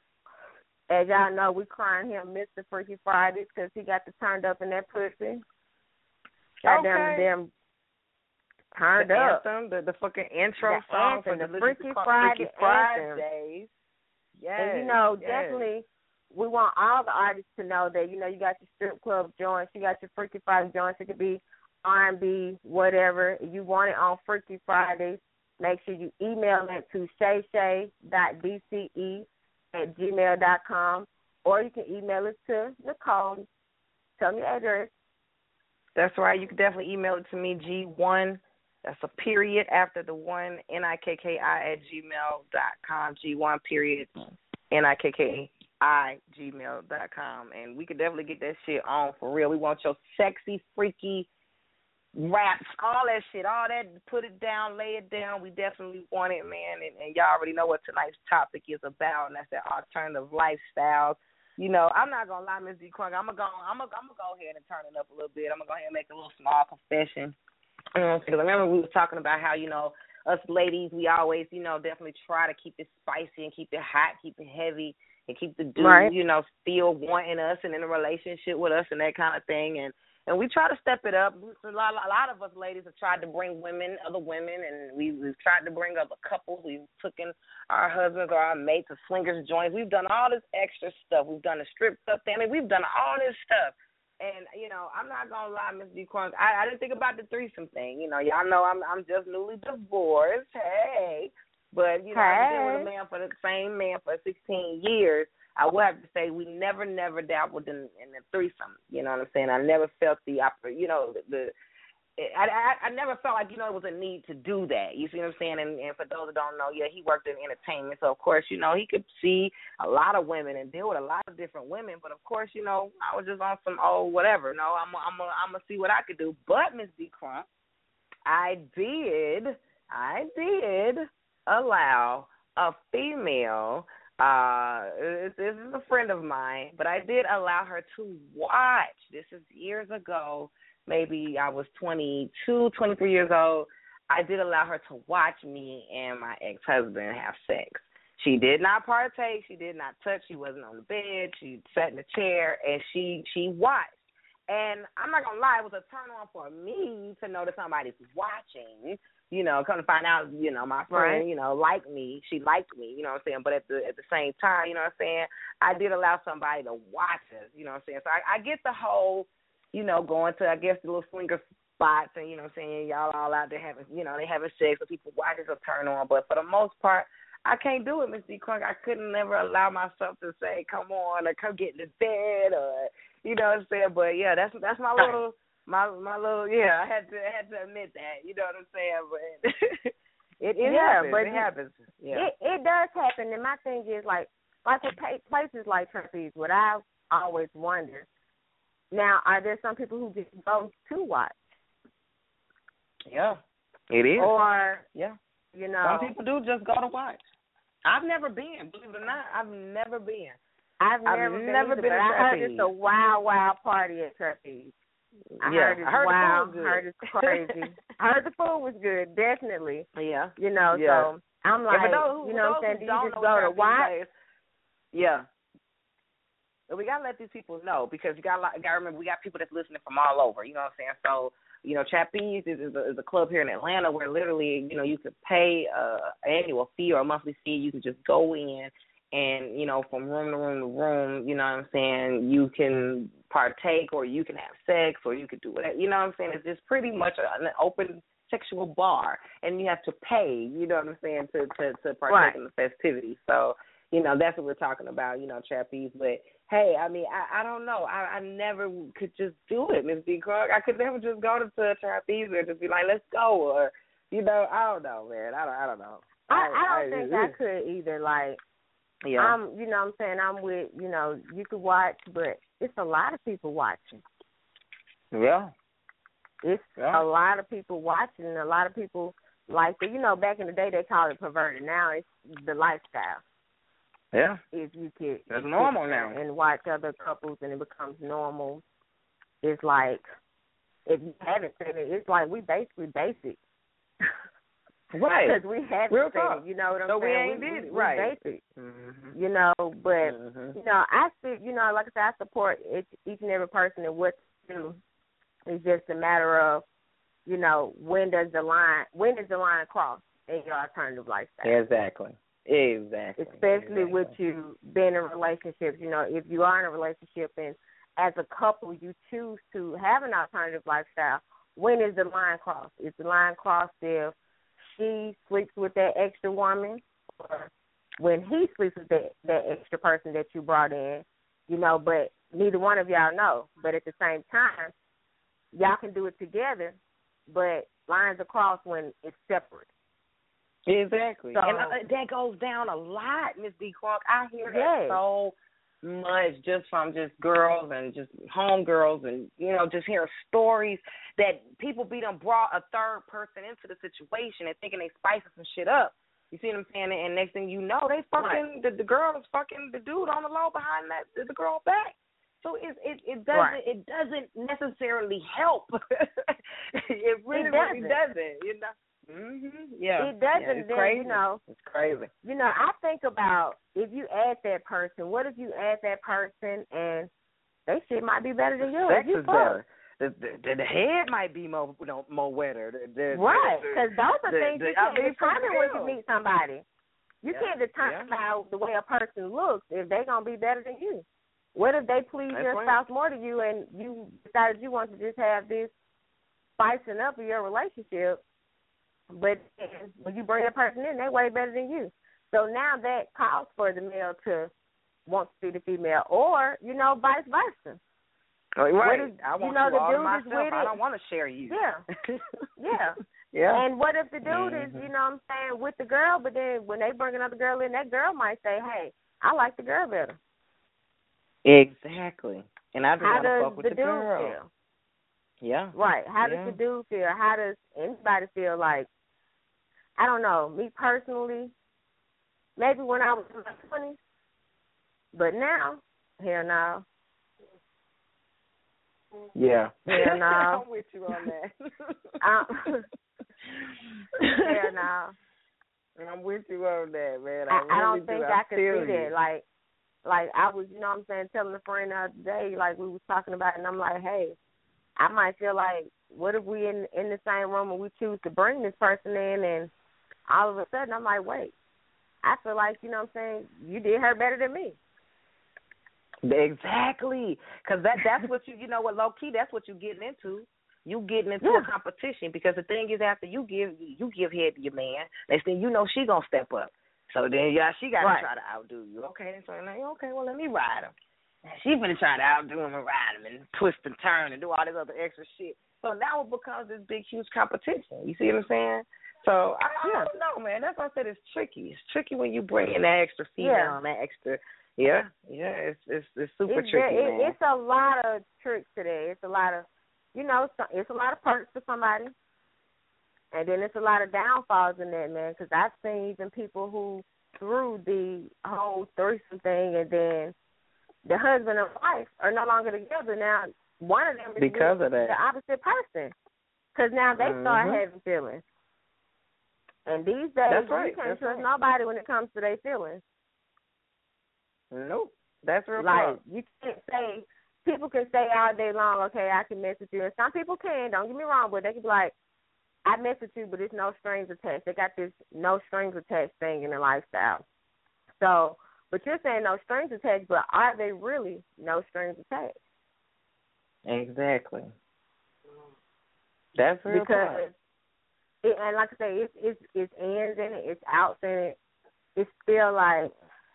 As y'all know, we crying him Mister Freaky Fridays because he got the turned up in that pussy. Goddamn, Okay. damn turned the up. Anthem, the, the fucking intro The song anthem, for the the Freaky Friday, Friday Fridays. Yes. And, you know, yes. definitely we want all the artists to know that, you know, you got your strip club joints, you got your Freaky Friday joints. It could be R and B, whatever. If you want it on Freaky Fridays, make sure you email it to shay shay dot b c e at gmail dot com, or you can email it to Nicole. Tell me your address. That's right. You can definitely email it to me, G one. That's a period after the one, N I K K I at gmail dot com. G one period, N I K K I, gmail dot com. And we could definitely get that shit on for real. We want your sexy, freaky raps, all that shit, all that, put it down, lay it down. We definitely want it, man. And, and y'all already know what tonight's topic is about, and that's that alternative lifestyle. You know, I'm not gonna lie, Miss D Crunk. I'm gonna go. I'm gonna. I'm gonna go ahead and turn it up a little bit. I'm gonna go ahead and make a little small confession. Because I remember we were talking about how, you know, us ladies, we always, you know, definitely try to keep it spicy and keep it hot, keep it heavy, and keep the dude, right. you know, still wanting us and in a relationship with us and that kind of thing. And and we try to step it up. A lot, a lot of us ladies have tried to bring women, other women, and we, we've tried to bring other couples. We've taken our husbands or our mates to swingers joints. We've done all this extra stuff. We've done the strip club thing. I mean, we've done all this stuff. And, you know, I'm not going to lie, Miss D Crunk, I, I didn't think about the threesome thing. You know, y'all know I'm I'm just newly divorced. Hey. But, you know, hey. I've been with a man for the same man for sixteen years. I will have to say we never, never dabbled in, in the threesome. You know what I'm saying? I never felt the, you know, the, the I, I, I never felt like, you know, it was a need to do that. You see what I'm saying? And, and for those that don't know, yeah, he worked in entertainment. So, of course, you know, he could see a lot of women and deal with a lot of different women. But, of course, you know, I was just on some, oh, whatever. No, I'm I'm I'm going to see what I could do. But, Miss D Crunk, I did, I did allow a female, uh, this is a friend of mine, but I did allow her to watch. This is years ago. Maybe I was twenty-two, twenty-three years old. I did allow her to watch me and my ex-husband have sex. She did not partake. She did not touch. She wasn't on the bed. She sat in the chair, and she she watched. And I'm not going to lie, it was a turn on for me to know that somebody's watching. You know, come to find out, you know, my friend, right. you know, liked me. She liked me, you know what I'm saying? But at the at the same time, you know what I'm saying, I did allow somebody to watch us, you know what I'm saying? So I, I get the whole, you know, going to, I guess, the little swinger spots and, you know what I'm saying, y'all all out there having, you know, they having sex, so people watch it or turn on. But for the most part, I can't do it, Miss D Crunk. I couldn't never allow myself to say, come on, or come get in the bed, or, you know what I'm saying? But, yeah, that's that's my little... My my little yeah, I had to I had to admit that, you know what I'm saying, but it it yeah, happens. but it happens. Yeah, it it does happen. And my thing is like like with places like Trapeze, what I always wonder. Now, are there some people who just go to watch? Yeah, it is. Or yeah, you know, some people do just go to watch. I've never been, believe it or not, I've never been. I've never I've been, never either, been but to I heard Trapeze. it's a wild, wild party at Trapeze. I yeah, heard it's I heard wild. the food was good. I heard it's crazy. I heard the food was good, definitely. Yeah. You know, yeah. so I'm like, yeah, those who, you know what I'm saying? Do you just go to watch? Place, yeah. But we gotta let these people know because you gotta, you gotta remember we got people that's listening from all over. You know what I'm saying? So you know, Trapeze is, is, a, is a club here in Atlanta where literally, you know, you could pay a annual fee or a monthly fee. You can just go in. And, you know, from room to room to room, you know what I'm saying, you can partake or you can have sex or you could do whatever. You know what I'm saying? It's just pretty much an open sexual bar. And you have to pay, you know what I'm saying, to, to, to partake right. in the festivities. So, you know, that's what we're talking about, you know, trapeze. But hey, I mean, I, I don't know. I, I never could just do it, Miss D. Clark. I could never just go to a trapeze and just be like, let's go, or you know, I don't know, man. I don't, I don't know. I, I don't I, think I, I could either. Like, yeah, I'm, you know, what I'm saying I'm with, you know, you could watch, but it's a lot of people watching. Yeah, it's yeah. a lot of people watching, and a lot of people like it. You know, back in the day they called it perverted. Now it's the lifestyle. Yeah, if you could, that's normal now, and watch other couples, and it becomes normal. It's like, if you haven't seen it, it's like we basically basic. Right. Because we haven't Real seen talk. it, you know what I'm so saying? we ain't we, did we, it. We right. basic. Mm-hmm. You know, but, mm-hmm. you know, I see, you know, like I said, I support each, each and every person and what to do. It's just a matter of, you know, when does the line, when does the line cross in your alternative lifestyle? Exactly. Exactly. Especially exactly. with you being in relationships. You know, if you are in a relationship and as a couple you choose to have an alternative lifestyle, when is the line crossed? Is the line crossed if she sleeps with that extra woman, or when he sleeps with that, that extra person that you brought in? You know, but neither one of y'all know. But at the same time, y'all can do it together, but lines are crossed when it's separate. Exactly. So, and uh, that goes down a lot, Miss D. Clark. I hear that yes. so much just from just girls and just homegirls and, you know, just hearing stories that people be done brought a third person into the situation and thinking they spicing some shit up. You see what I'm saying? And next thing you know, they fucking, right. the, the girl is fucking the dude on the low behind that the girl back. So it it it doesn't right. it doesn't necessarily help. it really it doesn't. really doesn't, you know. Mm-hmm. Yeah, it doesn't. Yeah, it's then, crazy. You know, it's crazy. You know, I think about if you add that person. What if you add that person and they shit might be better than yours? Sex you is better. The, the the head might be more you know, more wetter. The, the, right, the, because those are the, things the, you can't determine when you meet somebody. You yeah. can't determine yeah. how the way a person looks if they're gonna be better than you. What if they please That's your right. spouse more than you, and you decided you want to just have this spicing up of your relationship? But when you bring a person in, they're way better than you. So now that calls for the male to want to see the female, or, you know, vice versa. Oh, right. If, I want you know, you the all dude to myself. is with I it. don't want to share you. Yeah. yeah. Yeah. And what if the dude mm-hmm. is, you know what I'm saying, with the girl, but then when they bring another girl in, that girl might say, hey, I like the girl better. Exactly. And I just want to fuck with the, the dude girl. Feel? Yeah. Right. How yeah. does the dude feel? How does anybody feel? Like, I don't know. Me personally, maybe when I was in my twenties, but now, hell no. Yeah. Hell no. I'm with you on that. um, hell no. I'm with you on that, man. I, I, really I don't think do. I, I could see you. that. Like, like I was, you know what I'm saying, telling a friend the other day, like we was talking about it, and I'm like, hey, I might feel like, what if we in in the same room and we choose to bring this person in, and all of a sudden I'm like, wait, I feel like, you know what I'm saying, you did her better than me. Exactly, because that that's what you you know what low key that's what you're getting into. You getting into yeah. a competition because the thing is after you give you give head to your man, next thing you know she gonna step up. So then yeah she gotta right. try to outdo you. Okay, so like okay, well let me ride him. She finna try to outdo him and ride him and twist and turn and do all this other extra shit. So now it becomes this big huge competition. You see what I'm saying? So I, I don't know, man. That's why I said it's tricky. It's tricky when you bring in that extra female yeah. and that extra. Yeah, yeah, it's it's it's super it's, tricky, it, man. It's a lot of tricks today. It's a lot of, you know, it's a lot of perks for somebody, and then it's a lot of downfalls in that, man. Because I've seen even people who threw the whole threesome thing, and then the husband and wife are no longer together now. One of them is because with of that. the opposite person, because now they mm-hmm. start having feelings. And these days, That's right. you can't That's trust right. nobody when it comes to their feelings. Nope. That's real Like, close. you can't say, people can say all day long, okay, I can mess with you. And some people can, don't get me wrong, but they can be like, I mess with you, but it's no strings attached. They got this no strings attached thing in their lifestyle. So, but you're saying no strings attached, but are they really no strings attached? Exactly. That's real because it, and like I say, it's it's it's ins in it, it's outs in it. It's still like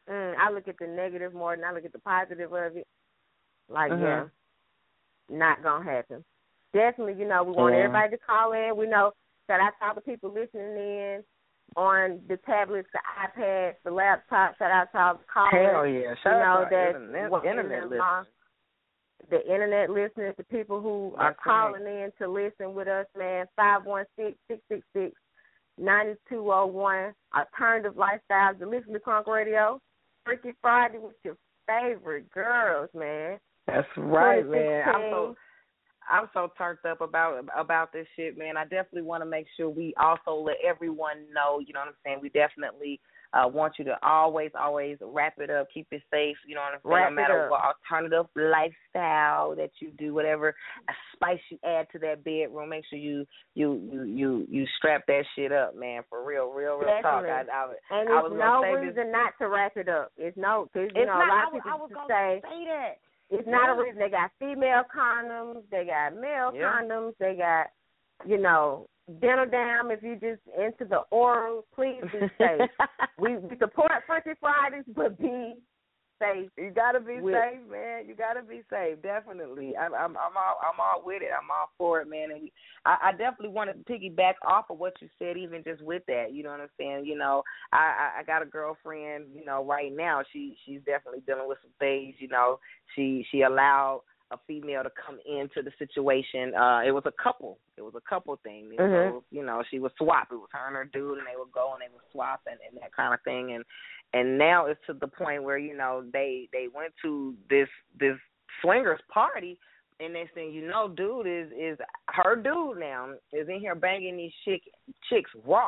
mm, I look at the negative more than I look at the positive of it. Like, mm-hmm. yeah, not going to happen. Definitely, you know, we want yeah. everybody to call in. We know that I talk to people listening in on the tablets, the iPads, the laptops. Shout out to all the callers. Hell yeah. Shout you know, out to that internet, what, internet listeners. The internet listeners, the people who That's are calling in to listen with us, man. five one six, six six six, nine two zero one. Alternative Lifestyles, the Listen to Crunk Radio. Freaky Friday with your favorite girls, man. That's right, man. I'm so I'm so turned up about about this shit, man. I definitely want to make sure we also let everyone know, you know what I'm saying? We definitely uh, want you to always, always wrap it up, keep it safe, you know what I'm saying? Wrap no matter up. what alternative lifestyle that you do, whatever spice you add to that bedroom, make sure you you you you, you strap that shit up, man, for real, real, real Definitely. talk. I, I, and I it's was no say reason this. not to wrap it up. It's no, because, you It's know, not, a lot I of was, people I was used to gonna say, say that. it's not yeah. a reason. They got female condoms. They got male Yeah. condoms. They got, you know, dental dam. If you just into the oral, please be safe. we, we support Freaky Fridays, but be safe. You gotta be with, safe, man. You gotta be safe. Definitely. I'm, I'm, I'm all, I'm all with it. I'm all for it, man. And we, I, I definitely want to piggyback off of what you said, even just with that. You know what I'm saying? You know, I, I, I got a girlfriend. You know, right now she, she's definitely dealing with some things. You know, she, she allowed a female to come into the situation. Uh, it was a couple. It was a couple thing. You mm-hmm. know, you know, she would swap. It was her and her dude, and they would go and they would swap and, and that kind of thing. And and now it's to the point where, you know, they they went to this this swingers party, and next thing you know, dude is is her dude now is in here banging these chick chicks raw.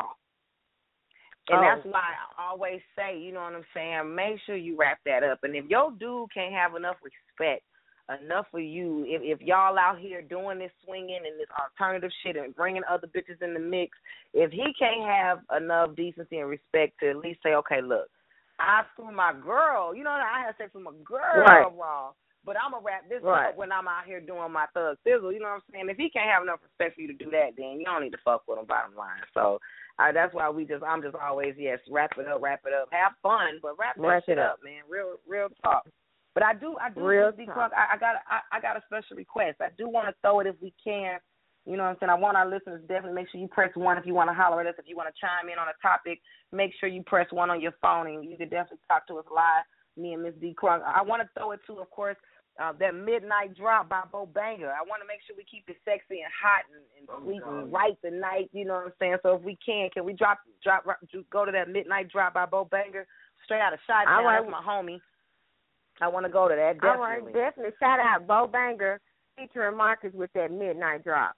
And oh. that's why I always say, you know what I'm saying, make sure you wrap that up. And if your dude can't have enough respect, enough for you, if, if y'all out here doing this swinging and this alternative shit and bringing other bitches in the mix, if he can't have enough decency and respect to at least say, okay, look, I screw my girl, you know, I had sex with my girl right. raw, but I'm going to wrap this right. up when I'm out here doing my thug sizzle, you know what I'm saying? If he can't have enough respect for you to do that, then you don't need to fuck with him, bottom line. So uh, that's why we just, I'm just always, yes, wrap it up, wrap it up. Have fun, but wrap that wrap shit it up. up, man. Real, real talk. But I do, I do, Real Miz D Crunk, I, I got, I, I got a special request. I do want to throw it if we can. You know what I'm saying? I want our listeners to definitely make sure you press one if you want to holler at us. If you want to chime in on a topic, make sure you press one on your phone, and you can definitely talk to us live, me and Miz D Crunk. I want to throw it to, of course, uh, that Midnight Drop by Bo Banger. I want to make sure we keep it sexy and hot and, and sweet oh, and right tonight. You know what I'm saying? So if we can, can we drop, drop, go to that Midnight Drop by Bo Banger, straight out of Chi-Town? Right. That's my homie. I want to go to that, definitely. All right, definitely. Shout out Bo Banger featuring Marcus with that Midnight Drop.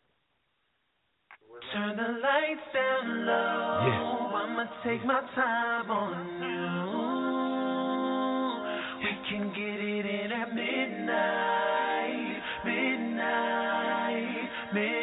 Turn the lights down low. Yeah. I'ma take my time on you. We can get it in at midnight, midnight,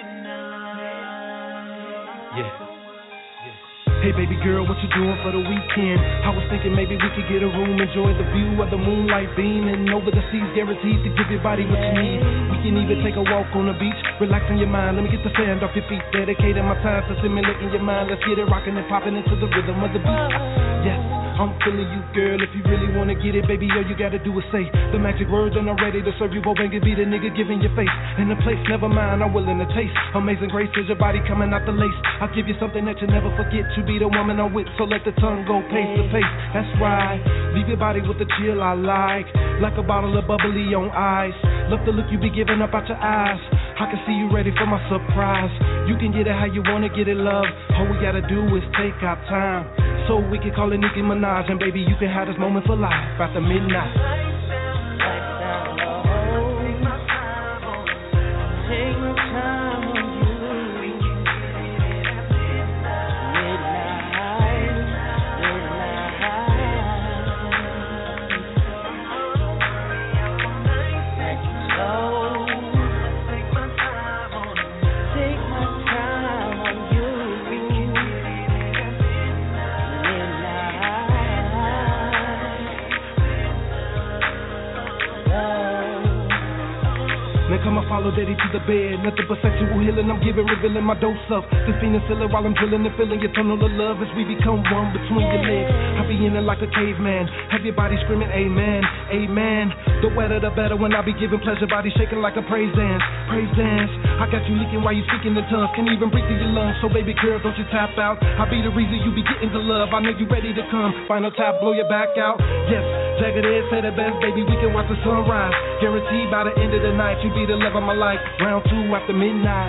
midnight. Yeah. Hey baby girl, what you doing for the weekend? I was thinking maybe we could get a room, enjoy the view of the moonlight beaming over the seas, guaranteed to give your body what you need. We can even take a walk on the beach, relaxing your mind. Let me get the sand off your feet, dedicating my time to stimulating your mind. Let's get it rocking and popping into the rhythm of the beat. Yes, I'm feeling you, girl. If you really wanna get it, baby, all you gotta do is say the magic words, and I'm ready to serve you. Bo Banger be the nigga giving your face in the place. Never mind, I'm willing to taste. Amazing grace is your body coming out the lace. I'll give you something that you never forget. You be the woman I'm with, so let the tongue go pace to pace. That's right. Leave your body with the chill I like, like a bottle of bubbly on ice. Love the look you be giving up out your eyes. I can see you ready for my surprise. You can get it how you wanna get it, love. All we gotta do is take our time, so we can call it Nicki Minaj, and baby, you can have this moment for life after midnight. follow daddy to the bed. Nothing but sexual healing, I'm giving, revealing my dose of this penicillin while I'm drilling and feeling your tunnel of love as we become one between your legs. I be in it like a caveman, have your body screaming amen, amen. The wetter the better when I be giving pleasure, body shaking like a praise dance, praise dance. I got you leaking while you speaking in tongues, can't even breathe through your lungs. So baby girl, don't you tap out, I'll be the reason you be getting the love. I know you ready to come, final tap, blow your back out. Yes, Jagged Edge say the best, baby, we can watch the sunrise. Guaranteed by the end of the night, you be the love of my life. Round two after midnight.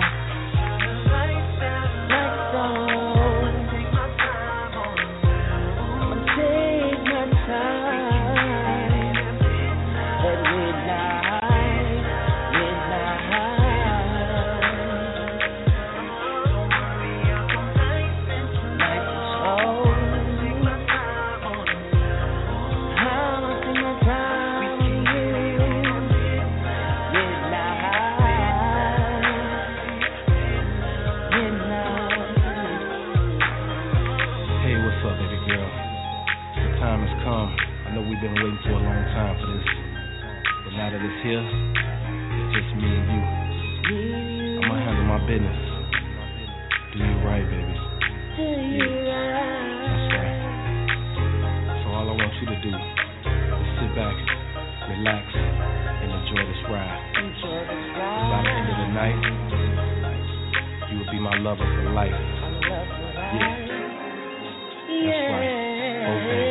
Here, it's just me and you. I'ma handle my business. Do you right, baby? Yeah, that's right. So all I want you to do is sit back, relax, and enjoy this ride. By the end of the night, you will be my lover for life. Yeah, that's right. Okay.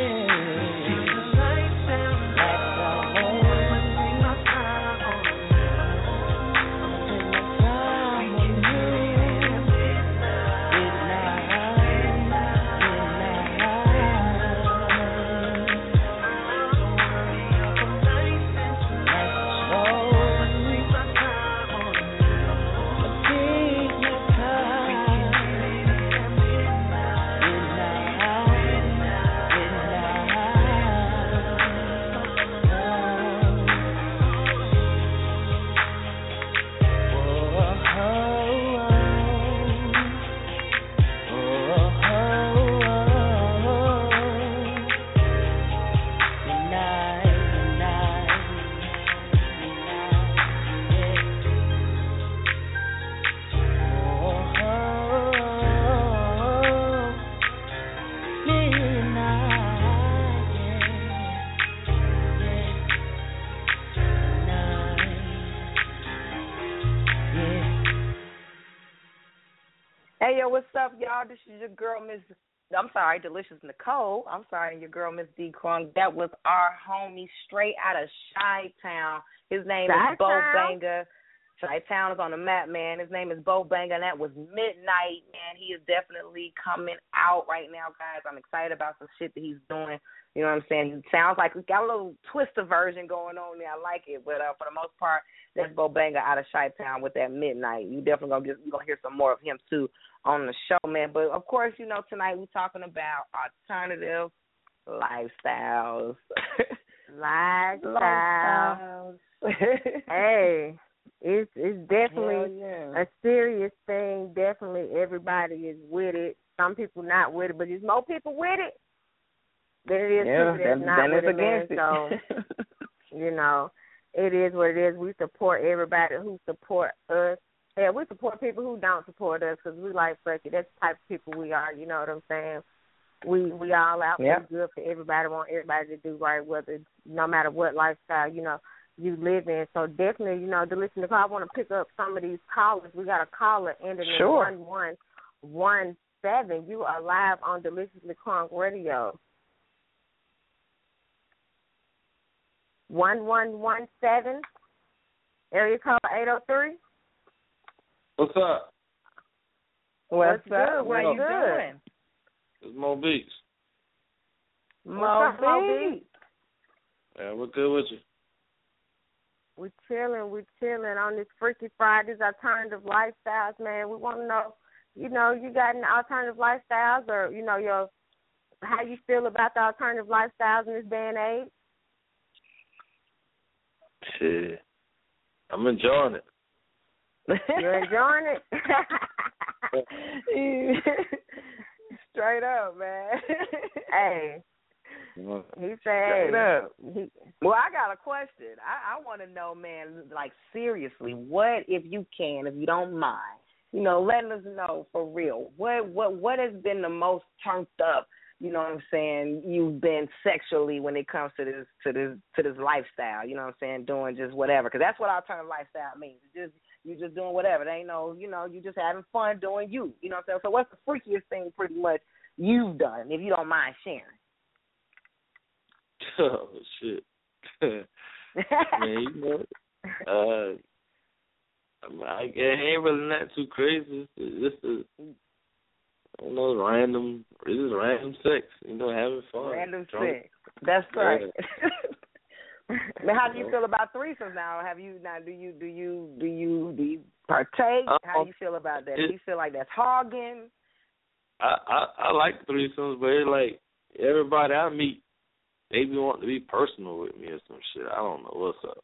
Hey, yo, what's up, y'all? This is your girl, Miss, I'm sorry, Delicious Nicole. I'm sorry, your girl, Miss D. Crunk. That was our homie straight out of Chi-Town. His name Chi-Town. is Bo Banger. Chi-Town is on the map, man. His name is Bo Banger, and that was Midnight, man. He is definitely coming out right now, guys. I'm excited about some shit that he's doing. You know what I'm saying? It sounds like he's got a little twister version going on there. I like it. But uh, for the most part, that's Bo Banger out of Chi-Town with that Midnight. You definitely gonna get, you're gonna hear some more of him too on the show, man. But of course, you know, tonight we're talking about alternative lifestyles. Lifestyles. Hey, it's it's definitely yeah. a serious thing. Definitely everybody is with it. Some people not with it, but there's more people with it than it is yeah, people that's then, not then with it's it, man. against it. So, you know, it is what it is. We support everybody who support us. Yeah, we support people who don't support us because we like, fuck it, that's the type of people we are, you know what I'm saying? We we all out yep. for good for everybody, want everybody to do right, whether no matter what lifestyle, you know, you live in. So definitely, you know, to listen to, I want to pick up some of these callers. We got a caller ending sure. in one one one seven. You are live on Deliciously Crunk Radio. one one one seven, area code eight oh three. What's up? What's, What's up? What are you doing? It's Mo Beats. Mo Beats. Yeah, we're good with you. We're chilling, we're chilling on this Freaky Fridays, alternative lifestyles, man. We want to know, you know, you got any alternative lifestyles or, you know, your how you feel about the alternative lifestyles in this day and age? Shit. I'm enjoying it. You're enjoying it? Straight up, man. Hey. He said, Straight up. He, Well, I got a question. I, I want to know, man, like, seriously, what, if you can, if you don't mind, you know, letting us know for real, what what what has been the most turned up, you know what I'm saying, you've been sexually when it comes to this to this to this lifestyle, you know what I'm saying, doing just whatever, because that's what alternative lifestyle means. It's just you just doing whatever. There ain't no, you know, you just having fun doing you, you know what I'm saying. So what's the freakiest thing pretty much you've done, if you don't mind sharing? Oh shit. Man, you know, uh, I, mean, I it ain't really not too crazy. It's just a, I don't know, random, it's just random sex. You know, having fun. Random drunk. sex. That's right. Yeah. Now, how do you feel about threesomes now? Have you now? Do you do you do you do you partake? Uh, how do you feel about that? Do you feel like that's hogging? I I, I like threesomes, but it's like everybody I meet, they be wanting to be personal with me or some shit. I don't know what's up.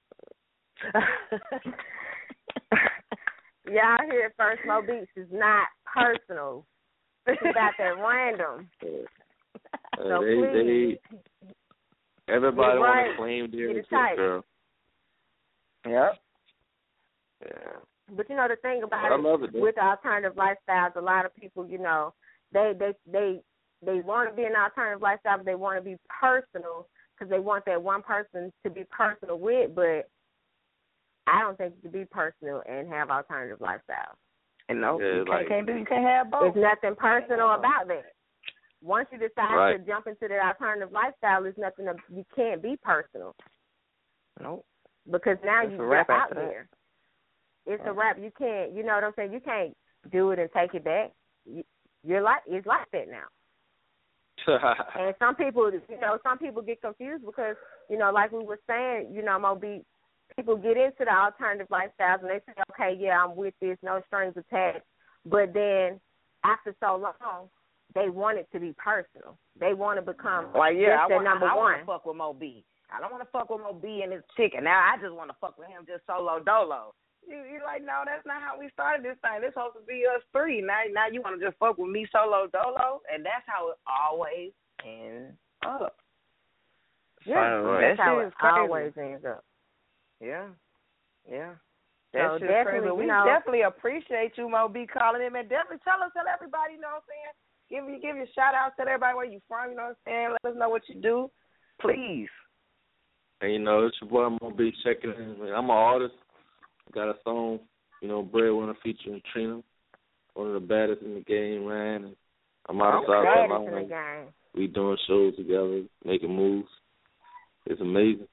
Y'all hear it first. Mo Beats is not personal. It's about that random. Uh, so they, please. They, everybody right. want to claim their Get it shit, tight. girl. Yep. Yeah. But you know the thing about I it, love it with alternative lifestyles, a lot of people, you know, they they they they want to be an alternative lifestyle, but they want to be personal because they want that one person to be personal with. But I don't think you can be personal and have alternative lifestyles. And no, Yeah, you like, can't, can't do. You can't have both. There's nothing personal about that. Once you decide right. to jump into that alternative lifestyle, there's nothing that you can't be personal. Nope. Because now That's you a wrap step out after that. there. It's a wrap. You can't. You know what I'm saying? You can't do it and take it back. You, you're like it's like that now. And some people, you know, some people get confused because, you know, like we were saying, you know, Moby, people get into the alternative lifestyles and they say, okay, yeah, I'm with this, no strings attached. But then after so long, they want it to be personal. They want to become like, yeah, just I want, number I, I one. want to fuck with Moby. I don't want to fuck with Moby and his chicken. Now I just want to fuck with him just solo dolo. You, you're like, no, that's not how we started this thing. This supposed to be us three. Now, now you want to just fuck with me solo dolo, and that's how it always ends up. Yeah, right. that's how That it shit is crazy. always ends up. Yeah, yeah. So That's just definitely, crazy. We you know, definitely appreciate you, Moby, calling in, and definitely tell us, tell everybody, you know what I'm saying? Give you, give your shout outs, tell everybody where you from, you know what I'm saying? Let us know what you do, please. And, you know, it's your boy Moby checking in. I'm an artist. Got a song, you know, Breadwinner featuring Trina, one of the baddest in the game, man. And I'm out of South Carolina. We doing shows together, making moves. It's amazing.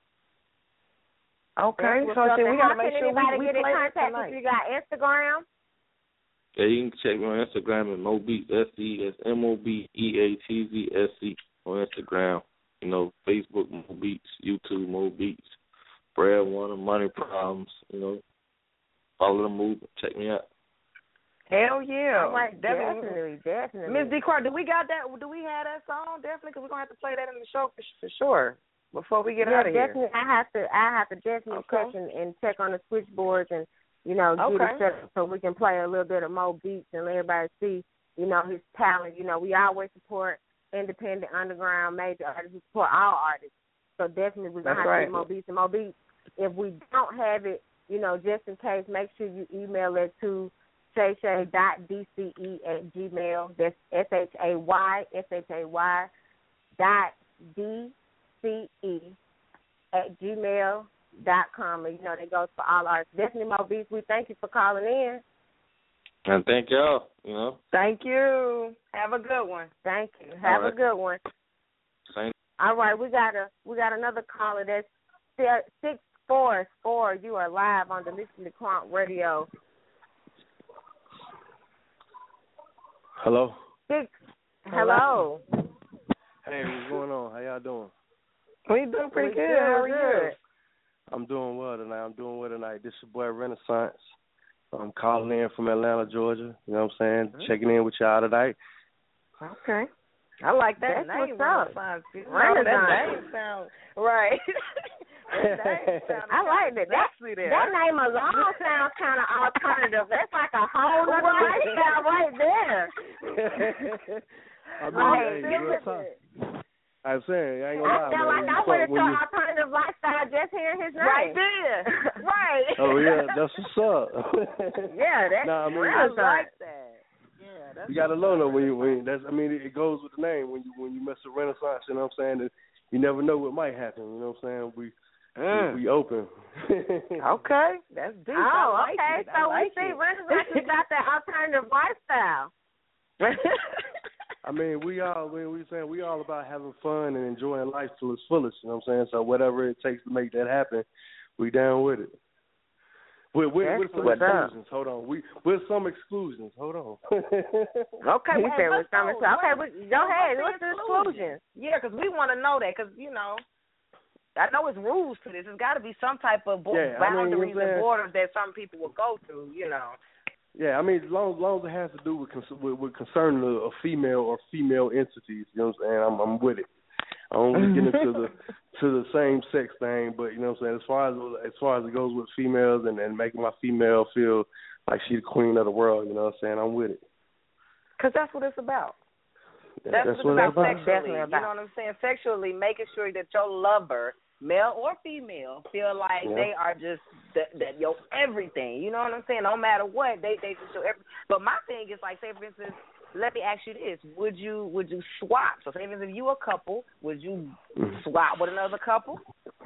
Okay, so so we got to make can sure anybody we, we get in play contact tonight. with you? Got Instagram? Yeah, you can check me on Instagram at Mobeats, S E. That's M O B E A T Z S E on Instagram. You know, Facebook, Mobeats, YouTube, Mobeats, Breadwinner, Money Problems, you know. Follow the movement. Check me out. Hell yeah. All right, definitely. definitely, definitely. Miss D. Clark, do we got that? Do we have that song? Definitely, because we're going to have to play that in the show for, for sure before we get yeah, out of definitely. here. I have to, I have to definitely Okay. check and, and check on the switchboards and, you know, get Okay. it set up so we can play a little bit of Mo Beats and let everybody see, you know, his talent. You know, we always support independent, underground, major artists. We support all artists. So definitely we're going to have right. to get Mo Beats and Mo Beats. If we don't have it, you know, just in case, make sure you email it to shay shay dot d c e at gmail. That's S H A Y, S H A Y dot D C E at gmail dot com. And, you know, that goes for all artists. Definitely, Mo Beats, we thank you for calling in. And thank y'all, you know. Thank you. Have a good one. Thank you. Have right. a good one. Same. All right, we got a we got another caller. That's six four four. You are live on the Listen to Crunk Radio. Hello. Six. Hello. Hey, what's going on? How y'all doing? We doing pretty We good. good, How are good. you? I'm doing well tonight. I'm doing well tonight. This is your boy Renaissance. I'm calling in from Atlanta, Georgia. You know what I'm saying? Mm-hmm. Checking in with y'all tonight. Okay. I like that That's name. what's up. Renaissance. You know, Renaissance. that name sounds right. That name sounds I like that. That, sexy there. that name alone sounds kind of alternative. That's like a whole other lifestyle right there. I mean, Like, hey, real talk. I'm saying, I ain't I gonna lie, feel man. like I went into an alternative lifestyle just hearing his name. Right there. Right. Oh yeah, that's what's up. Yeah, that's nah, I mean, I like that. Yeah, that's you gotta know that when you when that's I mean it goes with the name when you when you mess with Renaissance, you know what I'm saying? That you never know what might happen, you know what I'm saying? We mm. we, we open. Okay, that's deep. Oh, I like okay. it. So I like we see it. Renaissance is about that alternative lifestyle. I mean, we all we we saying we all about having fun and enjoying life to its fullest, you know what I'm saying? So whatever it takes to make that happen, we down with it. With, with, with some exclusions, hold on. We with some exclusions, hold on. Okay, You well, said with let's some go. exclusions. Okay, What- we, go ahead. What's the exclusions? exclusions? Yeah, because we want to know that because, you know, I know it's rules to this. There's got to be some type of bo- Yeah, I mean, boundaries you know what I'm and saying? borders that some people will go through, you know. Yeah, I mean, as long, as long as it has to do with cons- with, with concerning a, a female or female entities, you know what I'm saying? I'm, I'm with it. I don't really get into the to the same sex thing, but you know what I'm saying. As far as as far as it goes with females and, and making my female feel like she's the queen of the world, you know what I'm saying. I'm with it. Because that's what it's about. That, That's, that's what what it's it's about about. sexually. You know what I'm saying? Sexually, making sure that your lover, male or female, feel like Yeah. they are just that, that your everything. You know what I'm saying? No matter what, they they just show every. But my thing is like, say for instance, let me ask you this: Would you would you swap? So say for instance, if you a couple, would you swap with another couple?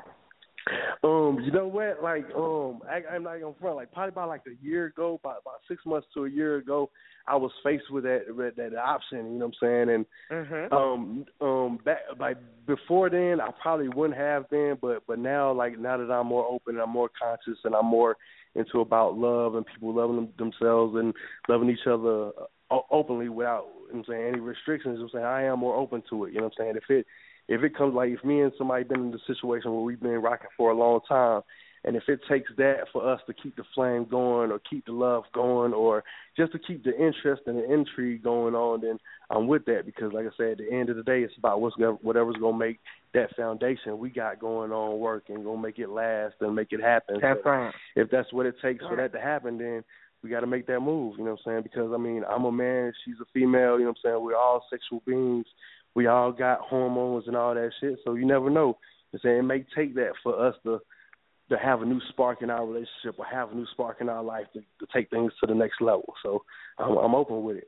Um, you know what? Like, um, I, I'm not gonna front. Like, probably about like a year ago, about about six months to a year ago, I was faced with that with that option. You know what I'm saying? And Mm-hmm. um, um, back like before then, I probably wouldn't have been, but but now, like now that I'm more open, and I'm more conscious, and I'm more into about love and people loving them, themselves and loving each other uh, openly without, you know what I'm saying, any restrictions. You know what I'm saying, I am more open to it. You know what I'm saying? If it If it comes like if me and somebody been in the situation where we've been rocking for a long time, and if it takes that for us to keep the flame going or keep the love going or just to keep the interest and the intrigue going on, then I'm with that because, like I said, at the end of the day, it's about what's gonna, whatever's going to make that foundation we got going on work and going to make it last and make it happen. That's so right. If that's what it takes Right. for that to happen, then we got to make that move, you know what I'm saying? Because, I mean, I'm a man, she's a female, you know what I'm saying? We're all sexual beings. We all got hormones and all that shit, so you never know. I'm saying it may take that for us to to have a new spark in our relationship or have a new spark in our life to, to take things to the next level. So I'm, I'm open with it.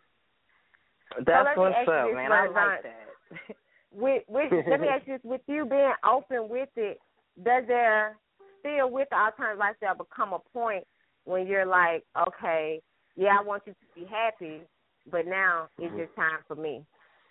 That's so what's up, man. man. I like that. With, with, let me ask you this: with you being open with it, does there still, with the alternative lifestyle, become a point when you're like, okay, yeah, I want you to be happy, but now it's just time for me?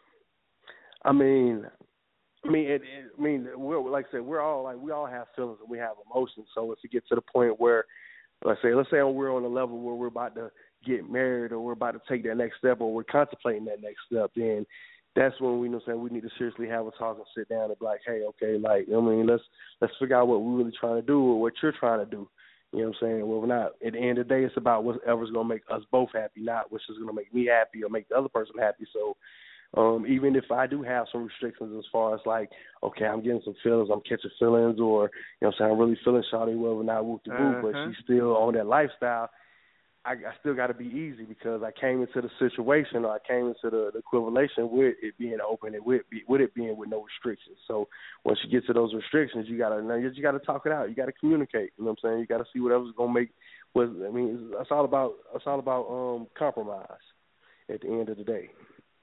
I mean, I mean, it, it, I mean, we're, like I said, we're all like we all have feelings and we have emotions. So if it gets to the point where, let's say, let's say we're on a level where we're about to get married or we're about to take that next step or we're contemplating that next step, then that's when we, you know, what I'm saying, we need to seriously have a talk and sit down and be like, hey, okay, like, I mean, let's let's figure out what we're really trying to do or what you're trying to do. You know what I'm saying? Well, we're not. At the end of the day, it's about whatever's going to make us both happy, not what's just going to make me happy or make the other person happy. So. Um, even if I do have some restrictions as far as like, okay, I'm getting some feelings, I'm catching feelings, or, you know what I'm saying, I'm really feeling shawty, whether or not whoop the boo, but Uh-huh. she's still on that lifestyle, I, I still got to be easy because I came into the situation or I came into the, the equivalation with it being open and with, with it being with no restrictions. So once you get to those restrictions, you got to you got to talk it out. You got to communicate. You know what I'm saying? You got to see whatever's going to make, what, I mean, it's, it's all about, it's all about um, compromise at the end of the day.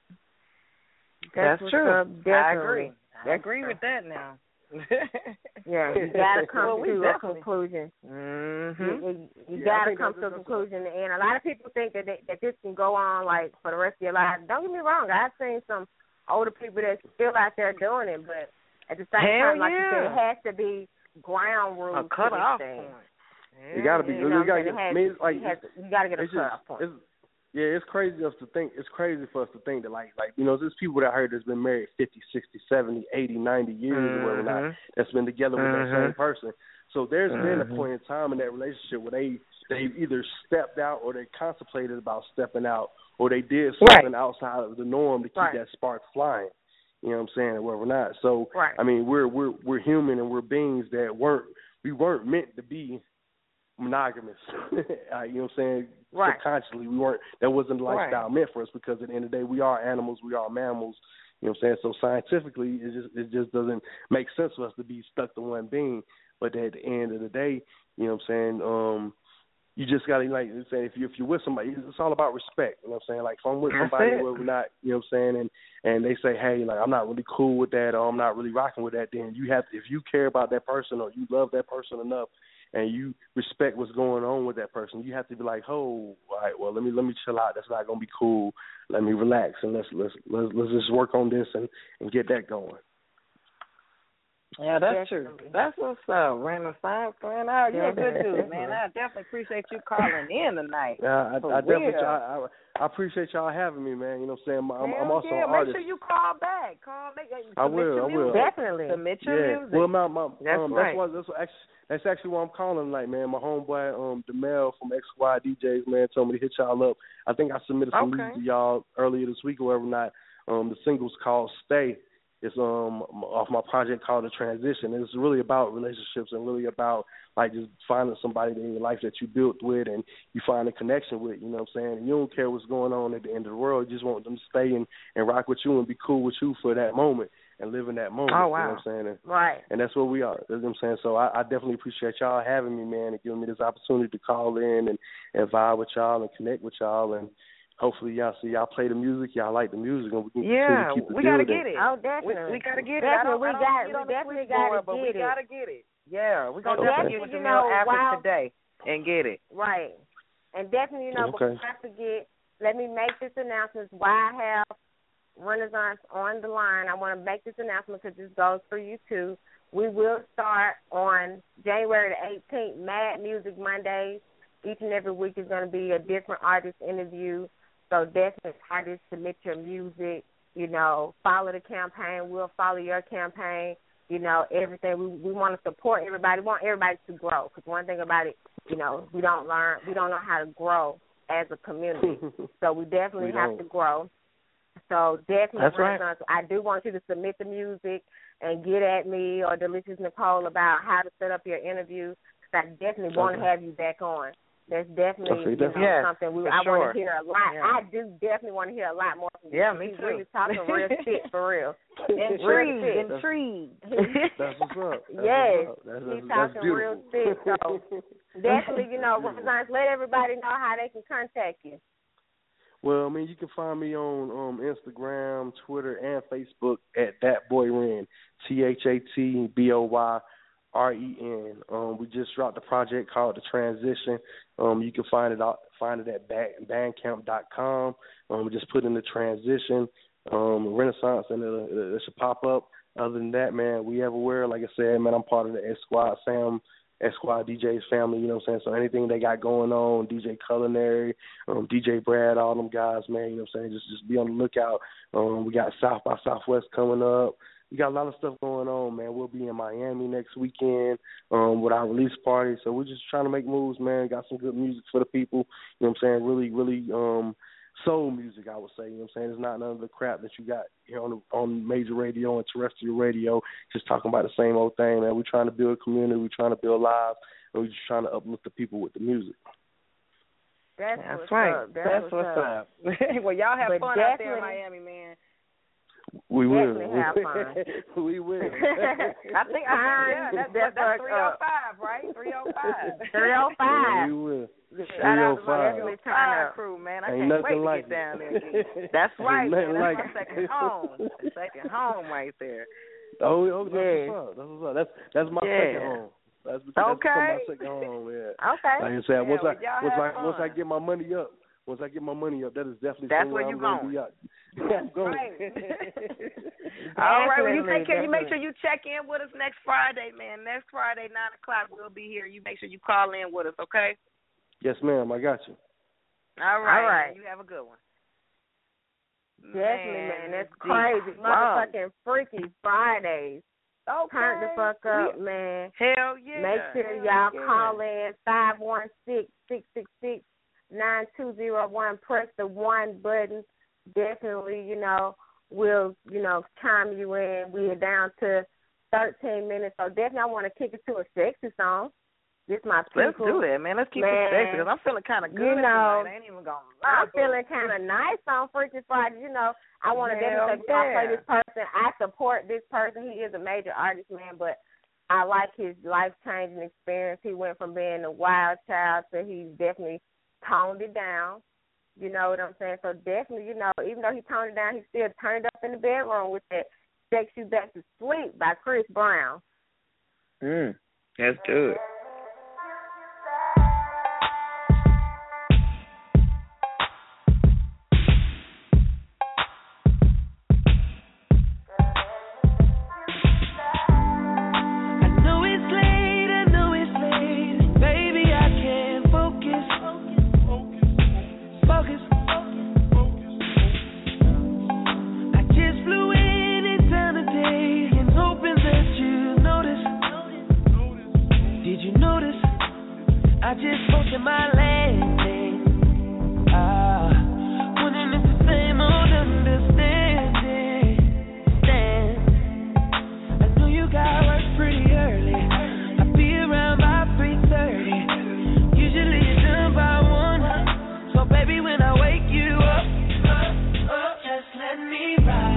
That's, That's true. Up, I agree. I That's agree true. with that now. Yeah, you gotta come Well, we to a definitely- conclusion. Mm-hmm. You, you, you Yeah, I gotta think come that's- to a that's- conclusion, and a lot of people think that they, that this can go on like for the rest of your life. Don't get me wrong, I've seen some older people that still out there doing it, but at the same Hell time, like you said, yeah. it has to be ground rules A to cut this off thing. point. You gotta be. You know You gotta what I'm get. saying? It has I mean, to- like you, have to, you gotta get a it's cut just, off point. it's, yeah, it's crazy us to think. It's crazy for us to think that, like, like you know, there's people that I heard that's been married fifty, sixty, seventy, eighty, ninety years or whatever not, Mhm. that's been together with that Mhm. same person. So there's been Mhm. a point in time in that relationship where they they either stepped out or they contemplated about stepping out or they did something Right. outside of the norm to keep Right. that spark flying. You know what I'm saying? Or whatever not. So Right. I mean, we're we're we're human and we're beings that weren't we weren't meant to be monogamous. uh, you know what I'm saying? Right. Subconsciously, we weren't. That wasn't the lifestyle Right. meant for us because at the end of the day, we are animals. We are mammals. You know what I'm saying? So scientifically, it just it just doesn't make sense for us to be stuck to one being. But at the end of the day, you know what I'm saying? Um, you just gotta like say if you if you're with somebody, it's all about respect. You know what I'm saying? Like if I'm with somebody where we're not, you know what I'm saying, and and they say, hey, like I'm not really cool with that, or I'm not really rocking with that, then you have to, if you care about that person or you love that person enough, and you respect what's going on with that person, you have to be like, oh, all right, well let me let me chill out. That's not gonna be cool. Let me relax and let's let's let's, let's just work on this and, and get that going. Yeah, that's true. That's what's up, Renaissance. Man, oh, you're a good dude, man. I definitely appreciate you calling in tonight. Yeah, I, For I definitely, real. I, I, I appreciate y'all having me, man. You know what I'm saying? I'm, Hell I'm also yeah, an make artist. sure you call back. Call, make, submit I will, your I will. music. Definitely. Submit your yeah. music. Well, my, my, That's um, right. that's why that's, what, actually, that's actually why I'm calling tonight, man. My homeboy, um, Demel from X Y D Js, man, told me to hit y'all up. I think I submitted some Okay. music to y'all earlier this week or whatever. Not. Um, the single's called "Stay." It's um off my project called The Transition. It's really about relationships and really about like just finding somebody in your life that you built with and you find a connection with, you know what I'm saying? And you don't care what's going on at the end of the world. You just want them to stay and, and rock with you and be cool with you for that moment and live in that moment. Oh, wow. You know what I'm saying? And, Right. and that's what we are. You know what I'm saying? So I, I definitely appreciate y'all having me, man, and giving me this opportunity to call in and, and vibe with y'all and connect with y'all. And hopefully y'all see y'all play the music, y'all like the music, and we can Yeah, continue to keep the we gotta building. get it. Oh, We, definitely. we gotta get it. I don't, Definitely, we I don't got- see it on we the definitely switchboard, gotta but we get it. gotta get it. Yeah, we're gonna And definitely get definitely, with you Jamil know, after while- today and get it. Right. And definitely, you know, Okay. before I forget, let me make this announcement. Why I have Renaissance on the line, I want to make this announcement because this goes for you too. We will start on January the eighteenth, Mad Music Mondays. Each and every week is going to be a different artist interview. So definitely, artists, submit your music. You know, follow the campaign. We'll follow your campaign. You know, everything. We we want to support everybody. We want everybody to grow. Because one thing about it, you know, we don't learn. We don't know how to grow as a community. So we definitely We have don't. to grow. So definitely, That's right. Renaissance, I do want you to submit the music and get at me or Delicious Nicole about how to set up your interview. 'Cause I definitely want to Okay. have you back on. That's definitely Okay, you know, definitely. Yes, something we, for I sure. want to hear a lot. Yeah. I do definitely want to hear a lot more from you. Yeah, me He's too. really talking real shit for real. Intrigued, Real shit. intrigued. That's what's up. That's Yes, what's up. That's, he's that's, talking that's real beautiful. shit. So definitely, you know, Renaissance, let everybody know how they can contact you. Well, I mean, you can find me on um, Instagram, Twitter, and Facebook at That Boy Ren, T H A T B O Y R E N. Um, we just dropped a project called The Transition. Um, you can find it out, find it at bandcamp dot com. Um, we just put in The Transition, um, Renaissance, and it, it should pop up. Other than that, man, we everywhere. Like I said, man, I'm part of the S Squad Sam. S Squad D Js family, you know what I'm saying? So anything they got going on, D J Culinary, um, D J Brad, all them guys, man, you know what I'm saying? Just just be on the lookout. Um, we got South by Southwest coming up. We got a lot of stuff going on, man. We'll be in Miami next weekend um, with our release party. So we're just trying to make moves, man. Got some good music for the people, you know what I'm saying? Really, really um, soul music, I would say, you know what I'm saying? It's not none of the crap that you got here on the, on major radio and terrestrial radio, just talking about the same old thing, man. We're trying to build a community. We're trying to build lives, and we're just trying to uplift the people with the music. That's, That's what's right. up. That's, That's what's, what's up. up. Well, y'all have But fun out there in definitely- Miami, man. We will. Definitely have fun. We will. I think, I think yeah, that's, That's that's what's three oh five, right? three oh five. three oh five. We will. Shout out to my three oh five. three oh five crew, man. I Ain't can't wait nothing to like get down it. there again. That's Ain't right, nothing man. That's like my it. second home. Second home right there. Oh, oh that's Yes. what's up. That's what's up. That's that's my Yeah. second home. That's, that's Okay. my second home. Yeah. Okay. Like I said, Yeah, once well, I y'all once have I once I fun. get my money up, once I get my money up, that is definitely That's somewhere where I'm you gonna going. be at. Yeah, I'm going. Right. All right, well, you Definitely, take care. You make sure definitely. you check in with us next Friday, man. Next Friday, nine o'clock, we'll be here. You make sure you call in with us, okay? Yes, ma'am. I got you. All right. All right. You have a good one. Definitely, man. That's deep. crazy. Wow. Motherfucking freaky Fridays. Okay. Turn the fuck up, We- man. Hell yeah. Make sure Hell y'all yeah. call in five one six, six six six, nine two zero one. Press the one button. Definitely, you know, we'll, you know, chime you in. We are down to thirteen minutes. So definitely I want to kick it to a sexy song. This my Let's people. do it, man. Let's keep man, it sexy because I'm feeling kind of good you know, tonight. I ain't even going to lie. I'm feeling kind of nice on Freaky Friday. You know, I want to Hell definitely say I play yeah. this person. I support this person. He is a major artist, man, but I like his life-changing experience. He went from being a wild child to he's definitely toned it down. You know what I'm saying? So definitely, you know, even though he toned it down, he still turned up in the bedroom with that Sex You Back to Sleep by Chris Brown. Mm, that's good. I just posted my landing. Ah, wondering if the same old understanding. Damn, I know you got work pretty early. I'll be around by three thirty. Usually you're done by one. So baby, when I wake you up, up, up, just let me ride.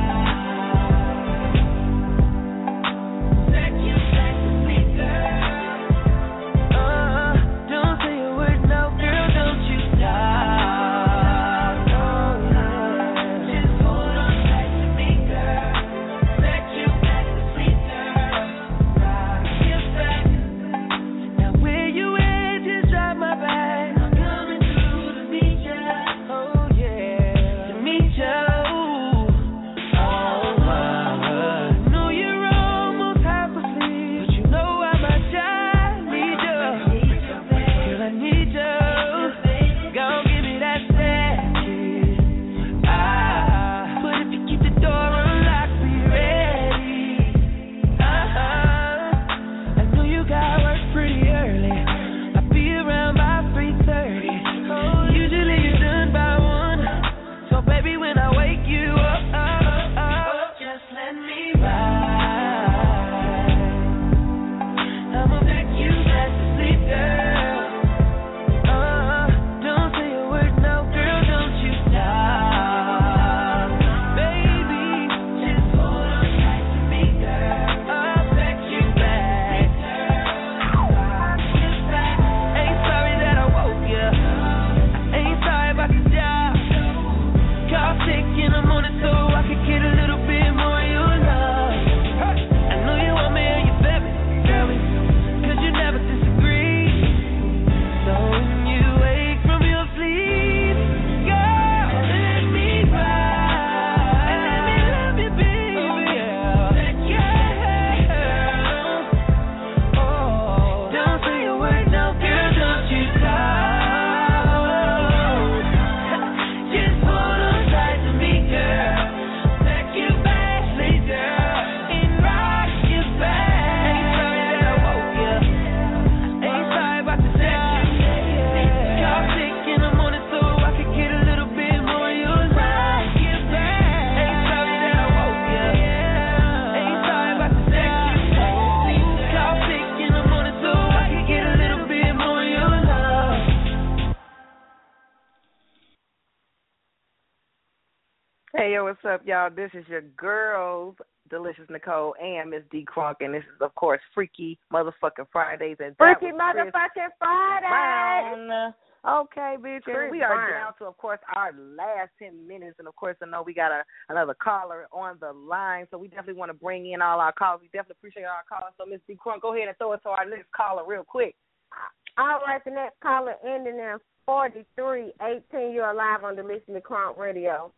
Hey, yo, what's up, y'all? This is your girls, Delicious Nicole and Miss D Crunk, and this is, of course, Freaky Motherfucking Fridays. And Freaky Motherfucking Fridays! Brown. Okay, bitch. And Chris we are Brown. down to, of course, our last ten minutes. And, of course, I know we got a, another caller on the line, so we definitely want to bring in all our callers. We definitely appreciate our callers. So, Miss D Crunk, go ahead and throw it to our next caller real quick. All right, the next caller ending in forty-three eighteen. You're live on Delicious Crunk Radio.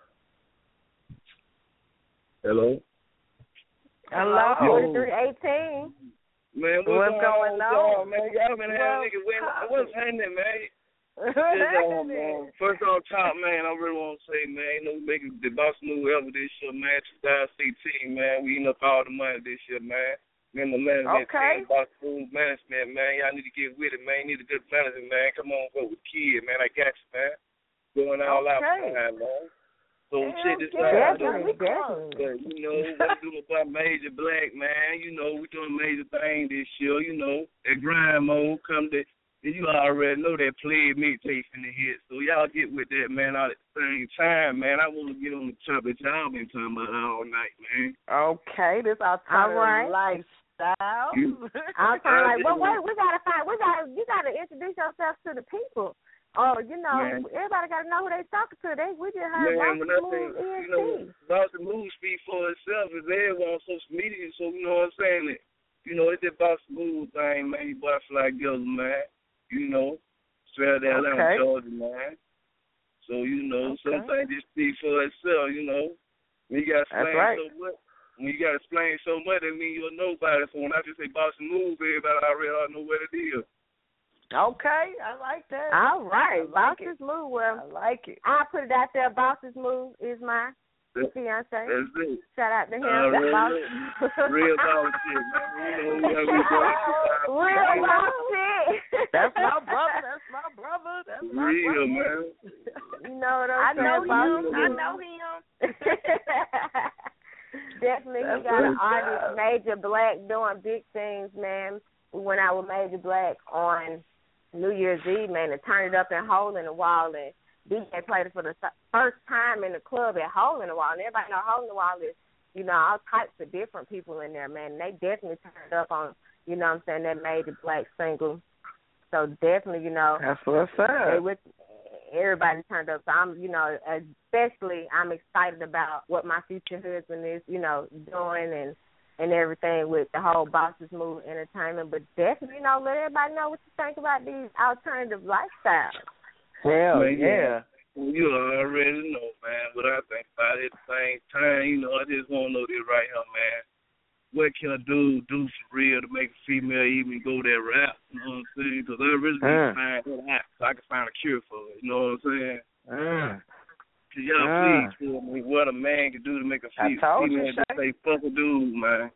Hello. Hello. forty-three eighteen. Man, what's, what's going on? Man, y'all been having niggas waiting. What's happening, man? Just, um, um, first off top, man, I really want to say, man, you know, making the boss move ever this year, man. two thousand sixteen, man. We eating up all the money this year, man. Man, the management okay. team, boss move management, man. Y'all need to get with it, man. You need a good management, man. Come on, go with kid, man. I got you, man. Going all okay. out, man. man. So So Hell check this yeah, out. Definitely, definitely. But, you know, what we doing about Major Black, man? You know, we doing major thing this year. You know, that grind mode come to. You already know that play mixtape in the hit. So y'all get with that, man, all at the same time, man. I want to get on the topic y'all been talking about all night, man. Okay, this alternative All right. lifestyle. I'm kind of like, well, wait, we gotta find, we gotta, you gotta introduce yourself to the people. Oh, you know, Man. everybody gotta know who they talking to. They, we just heard Man, when I Boss say, Move you know, E N T. Boss Move speak for itself. It's everyone on social media, so you know what I'm saying? It, you know, it's that Boss Move thing, man. You butterfly girls, man. You know, straight out of Atlanta, Okay. Georgia, man. So, you know, Okay. some things just speak for itself, you know. When you got to That's explain right. so much, when you got to explain so much, that means you're nobody. So when I just say Boss Move, everybody already ought to know what it is. Okay, I like that. All right, I like Boss's it. Move. Well, I like it. I put it out there. Boss's Move is my That- fiance. That's it. Shout out to him. Already. Boss. Real boss shit, man. You know, we got Real boss shit. That's my brother. That's my brother. That's my Real, brother. man. You know what I I'm know saying, Boss? him. I know him. Definitely, That's we got an what's artist, up. Major Black, doing big things, man. We went out with Major Black on New Year's Eve, man, and turned it up in Hole in the Wall, and D J played it for the first time in the club at Hole in the Wall. And everybody know Hole in the Wall is, you know, all types of different people in there, man. And they definitely turned up on, you know what I'm saying, that Major Black single. So definitely, you know, That's what's up. they with everybody turned up. So I'm, you know, especially I'm excited about what my future husband is, you know, doing and and everything with the whole Boss's Move Entertainment. But definitely, you know, let everybody know what you think about these alternative lifestyles. Hell Man, yeah. You already know, man, what I think about it at the same time. You know, I just want to know this right here, man. What can a dude do for real to make a female even go that route? You know what I'm saying? Because I really need to Mm. find that out so I can find a cure for it. You know what I'm saying? Mm. Can y'all Mm. please tell me what a man can do to make a I fe- told you, female just Shay. say, fuck a dude, man?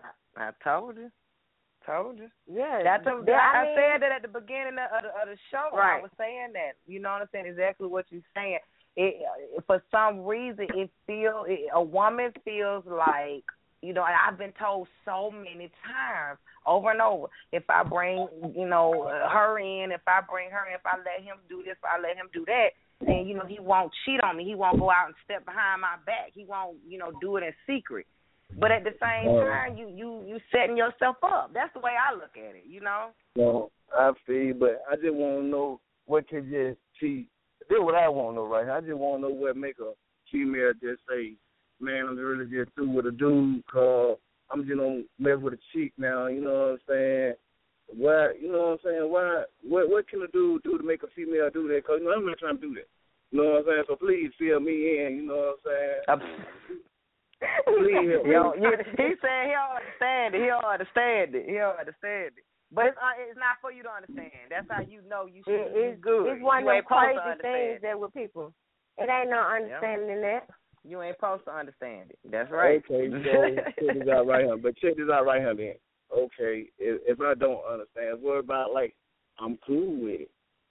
I told you. Told you. Yeah, That's a, yeah, I, I mean, said that at the beginning of the, of the show. Right. I was saying that. You know what I'm saying? Exactly what you're saying. It, for some reason, it feel it, a woman feels like, you know, I've been told so many times over and over, if I bring, you know, her in, if I bring her in, if I let him do this, if I let him do that, then, you know, he won't cheat on me. He won't go out and step behind my back. He won't, you know, do it in secret. But at the same Oh. time, you, you, you setting yourself up. That's the way I look at it, you know? No, I feel, but I just want to know what can just see. This is what I want to know, right? I just want to know what make a female just say, man, I'm really just through with a dude, cause I'm just gonna mess with a chick now. You know what I'm saying? Why? You know what I'm saying? Why? What? What can a dude do to make a female do that? Cause you know, I'm not trying to do that. You know what I'm saying? So please fill me in. You know what I'm saying? Please help me. Yo, you, he said he don't understand it. He don't understand it. He don't understand it. But it's, uh, it's not for you to understand. That's how you know you should It, be it's good. It's one you of ain't them supposed to crazy understand things it. that with people. It ain't no understanding in that. You ain't supposed to understand it. That's right. Okay, so check this out right here. But check this out right here, then. Okay, if, if I don't understand, what about, like, I'm cool with it.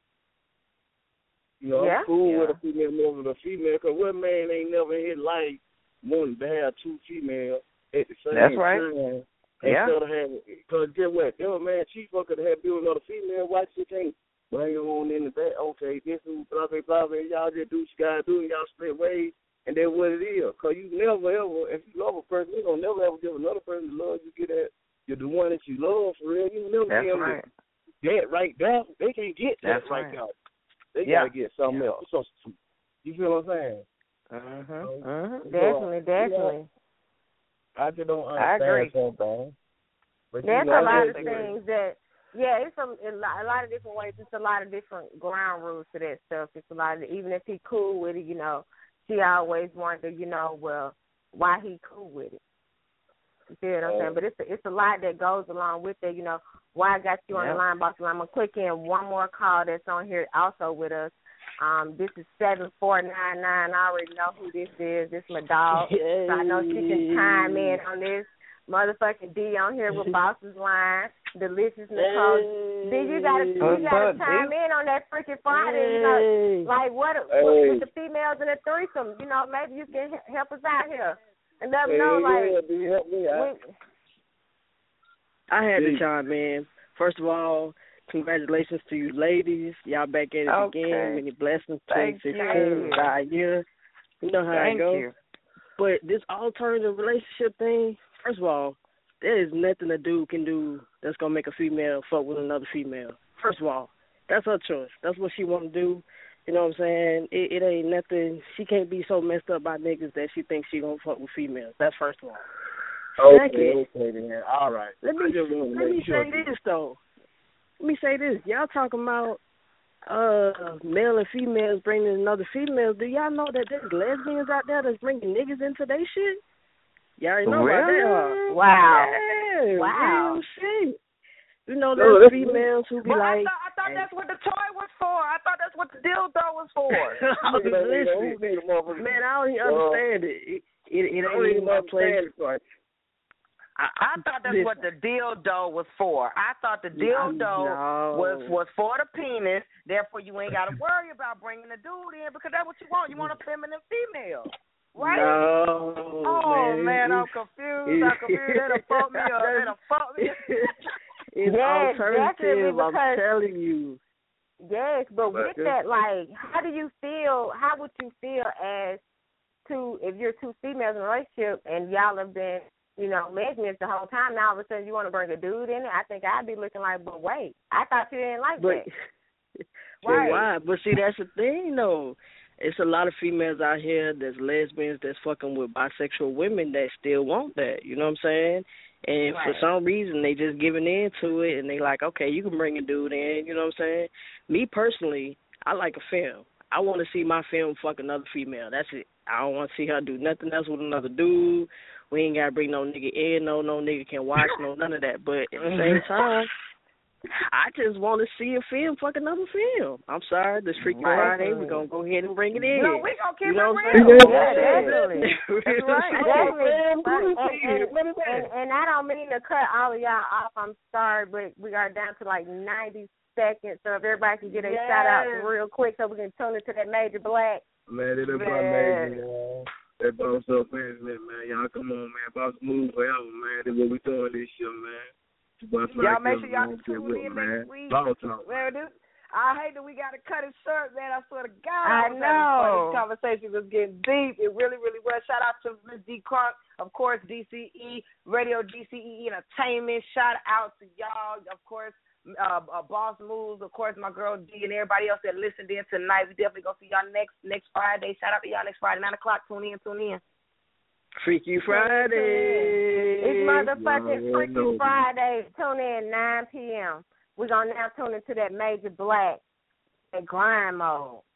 You know, Yeah. I'm cool Yeah. with a female more than a female, because what man ain't never in his life wanting to have two females at the same That's right. time? Yeah. Instead of having, because get what? If a man cheat fuck could have built another female, why she can't bring her on into that? Okay, this is blah, blah, blah, blah, y'all just do what you got to do, and y'all split ways. And that's what it is. Because you never, ever, if you love a person, you don't never ever give another person the love you get at. You're the one that you love for real. You never That's give them right. that right there. They can't get that That's right right. now. They Yeah. got to get something Yeah. else. So, you feel what I'm saying? Mm-hmm. So, Mm-hmm. Definitely, you know, definitely. I just don't I agree. understand something. But There's you know, a lot of I just- things that, yeah, it's a, a lot a lot of different ways. It's a lot of different ground rules to that stuff. It's a lot of, even if he cool with it, you know, she always wonder, you know, well, why he cool with it. You feel what I'm saying? But it's a, it's a lot that goes along with it, you know. Why I got you on Yeah. the line, boss. I'm going to click in one more call that's on here also with us. Um, this is seven four nine nine. I already know who this is. This is my dog. So I know she can chime in on this. Motherfucking D on here with Boss's Line. Delicious Nicole. Hey. D, you gotta you What's gotta up, chime D? in on that freaking Friday. Hey. You know, like what, Hey. what with the females in the threesome. You know, maybe you can he- help us out here and let them know, like. Yeah, D, help me out. we- I had D. to chime in. First of all, congratulations to you ladies. Y'all back at it Okay. again. Many blessings. Thank twenty you. sixteen, five years. You know how Thank it goes. you. But this alternative relationship thing, first of all, there is nothing a dude can do that's gonna make a female fuck with another female. First of all, that's her choice. That's what she want to do. You know what I'm saying? It, it ain't nothing. She can't be so messed up by niggas that she thinks she gonna fuck with females. That's first of all. Okay, Second, okay, then. All right. let me I just want to let make me sure. say this though. Let me say this. Y'all talking about uh male and females bringing another females. Do y'all know that there's lesbians out there that's bringing niggas into their shit? Y'all already know about that, huh? Wow. Yeah, Wow. real shit. You know, No, there's that's- females who be But I like, thought, I thought that's what the toy was for. I thought that's what the dildo was for. listen, man, I don't even understand it. It, it, it I ain't don't even even my place. understand it. I, I thought that's Listen. what the dildo was for. I thought the dildo No. was was for the penis. Therefore, you ain't got to worry about bringing the dude in because that's what you want. You want a feminine female, right? No, Oh man, man, I'm it's- confused. I'm confused. They done fucked me up. They done fucked me up. It's Yes, alternative. definitely, I'm because- telling you. Yes, but with Okay. that, like, how do you feel? How would you feel as two if you're two females in a relationship and y'all have been, you know, lesbians the whole time? Now all of a sudden you want to bring a dude in it? I think I'd be looking like, but wait, I thought you didn't like But that. but Right. why? But see, that's the thing, though. It's a lot of females out here that's lesbians that's fucking with bisexual women that still want that. You know what I'm saying? And for Right. some reason, they just giving in to it, and they like, okay, you can bring a dude in. You know what I'm saying? Me personally, I like a film. I want to see my film fuck another female. That's it. I don't want to see her do nothing else with another dude. We ain't got to bring no nigga in. No, no nigga can watch. No, none of that. But at the same time, I just want to see a film fuck another film. I'm sorry, this Freaky Right. Friday, we're going to go ahead and bring it in. No, we gonna keep You know it what I'm real. saying? Yeah, definitely. That's right. Definitely. And, What is and, that? and I don't mean to cut all of y'all off. I'm sorry, but we are down to like ninety seconds. So if everybody can get a Yes. shout out real quick so we can tune into that Major Black. Man, it is Man. amazing, man. That boss up management, man. Y'all come on, man. Boss move forever, man. That's what we doing this year, man. Boss Y'all right make there, sure y'all man. can tune Get with in it, man. next week. Ball talk. Man, this, I hate that we got to cut it short, man. I swear to God. I was having know. fun. This conversation was getting deep. It really, really was. Shout out to Miss D. Crunk, of course, D C E, Radio D C E Entertainment. Shout out to y'all, of course, uh, uh, Boss Moves, of course, my girl D, and everybody else that listened in tonight. We definitely going to see y'all next next Friday. Shout out to y'all next Friday, nine o'clock. Tune in, tune in. Freaky Friday. It's motherfucking No, Freaky no. Friday. Tune in nine p.m. We're going to now tune into that Major Black, that grind mode.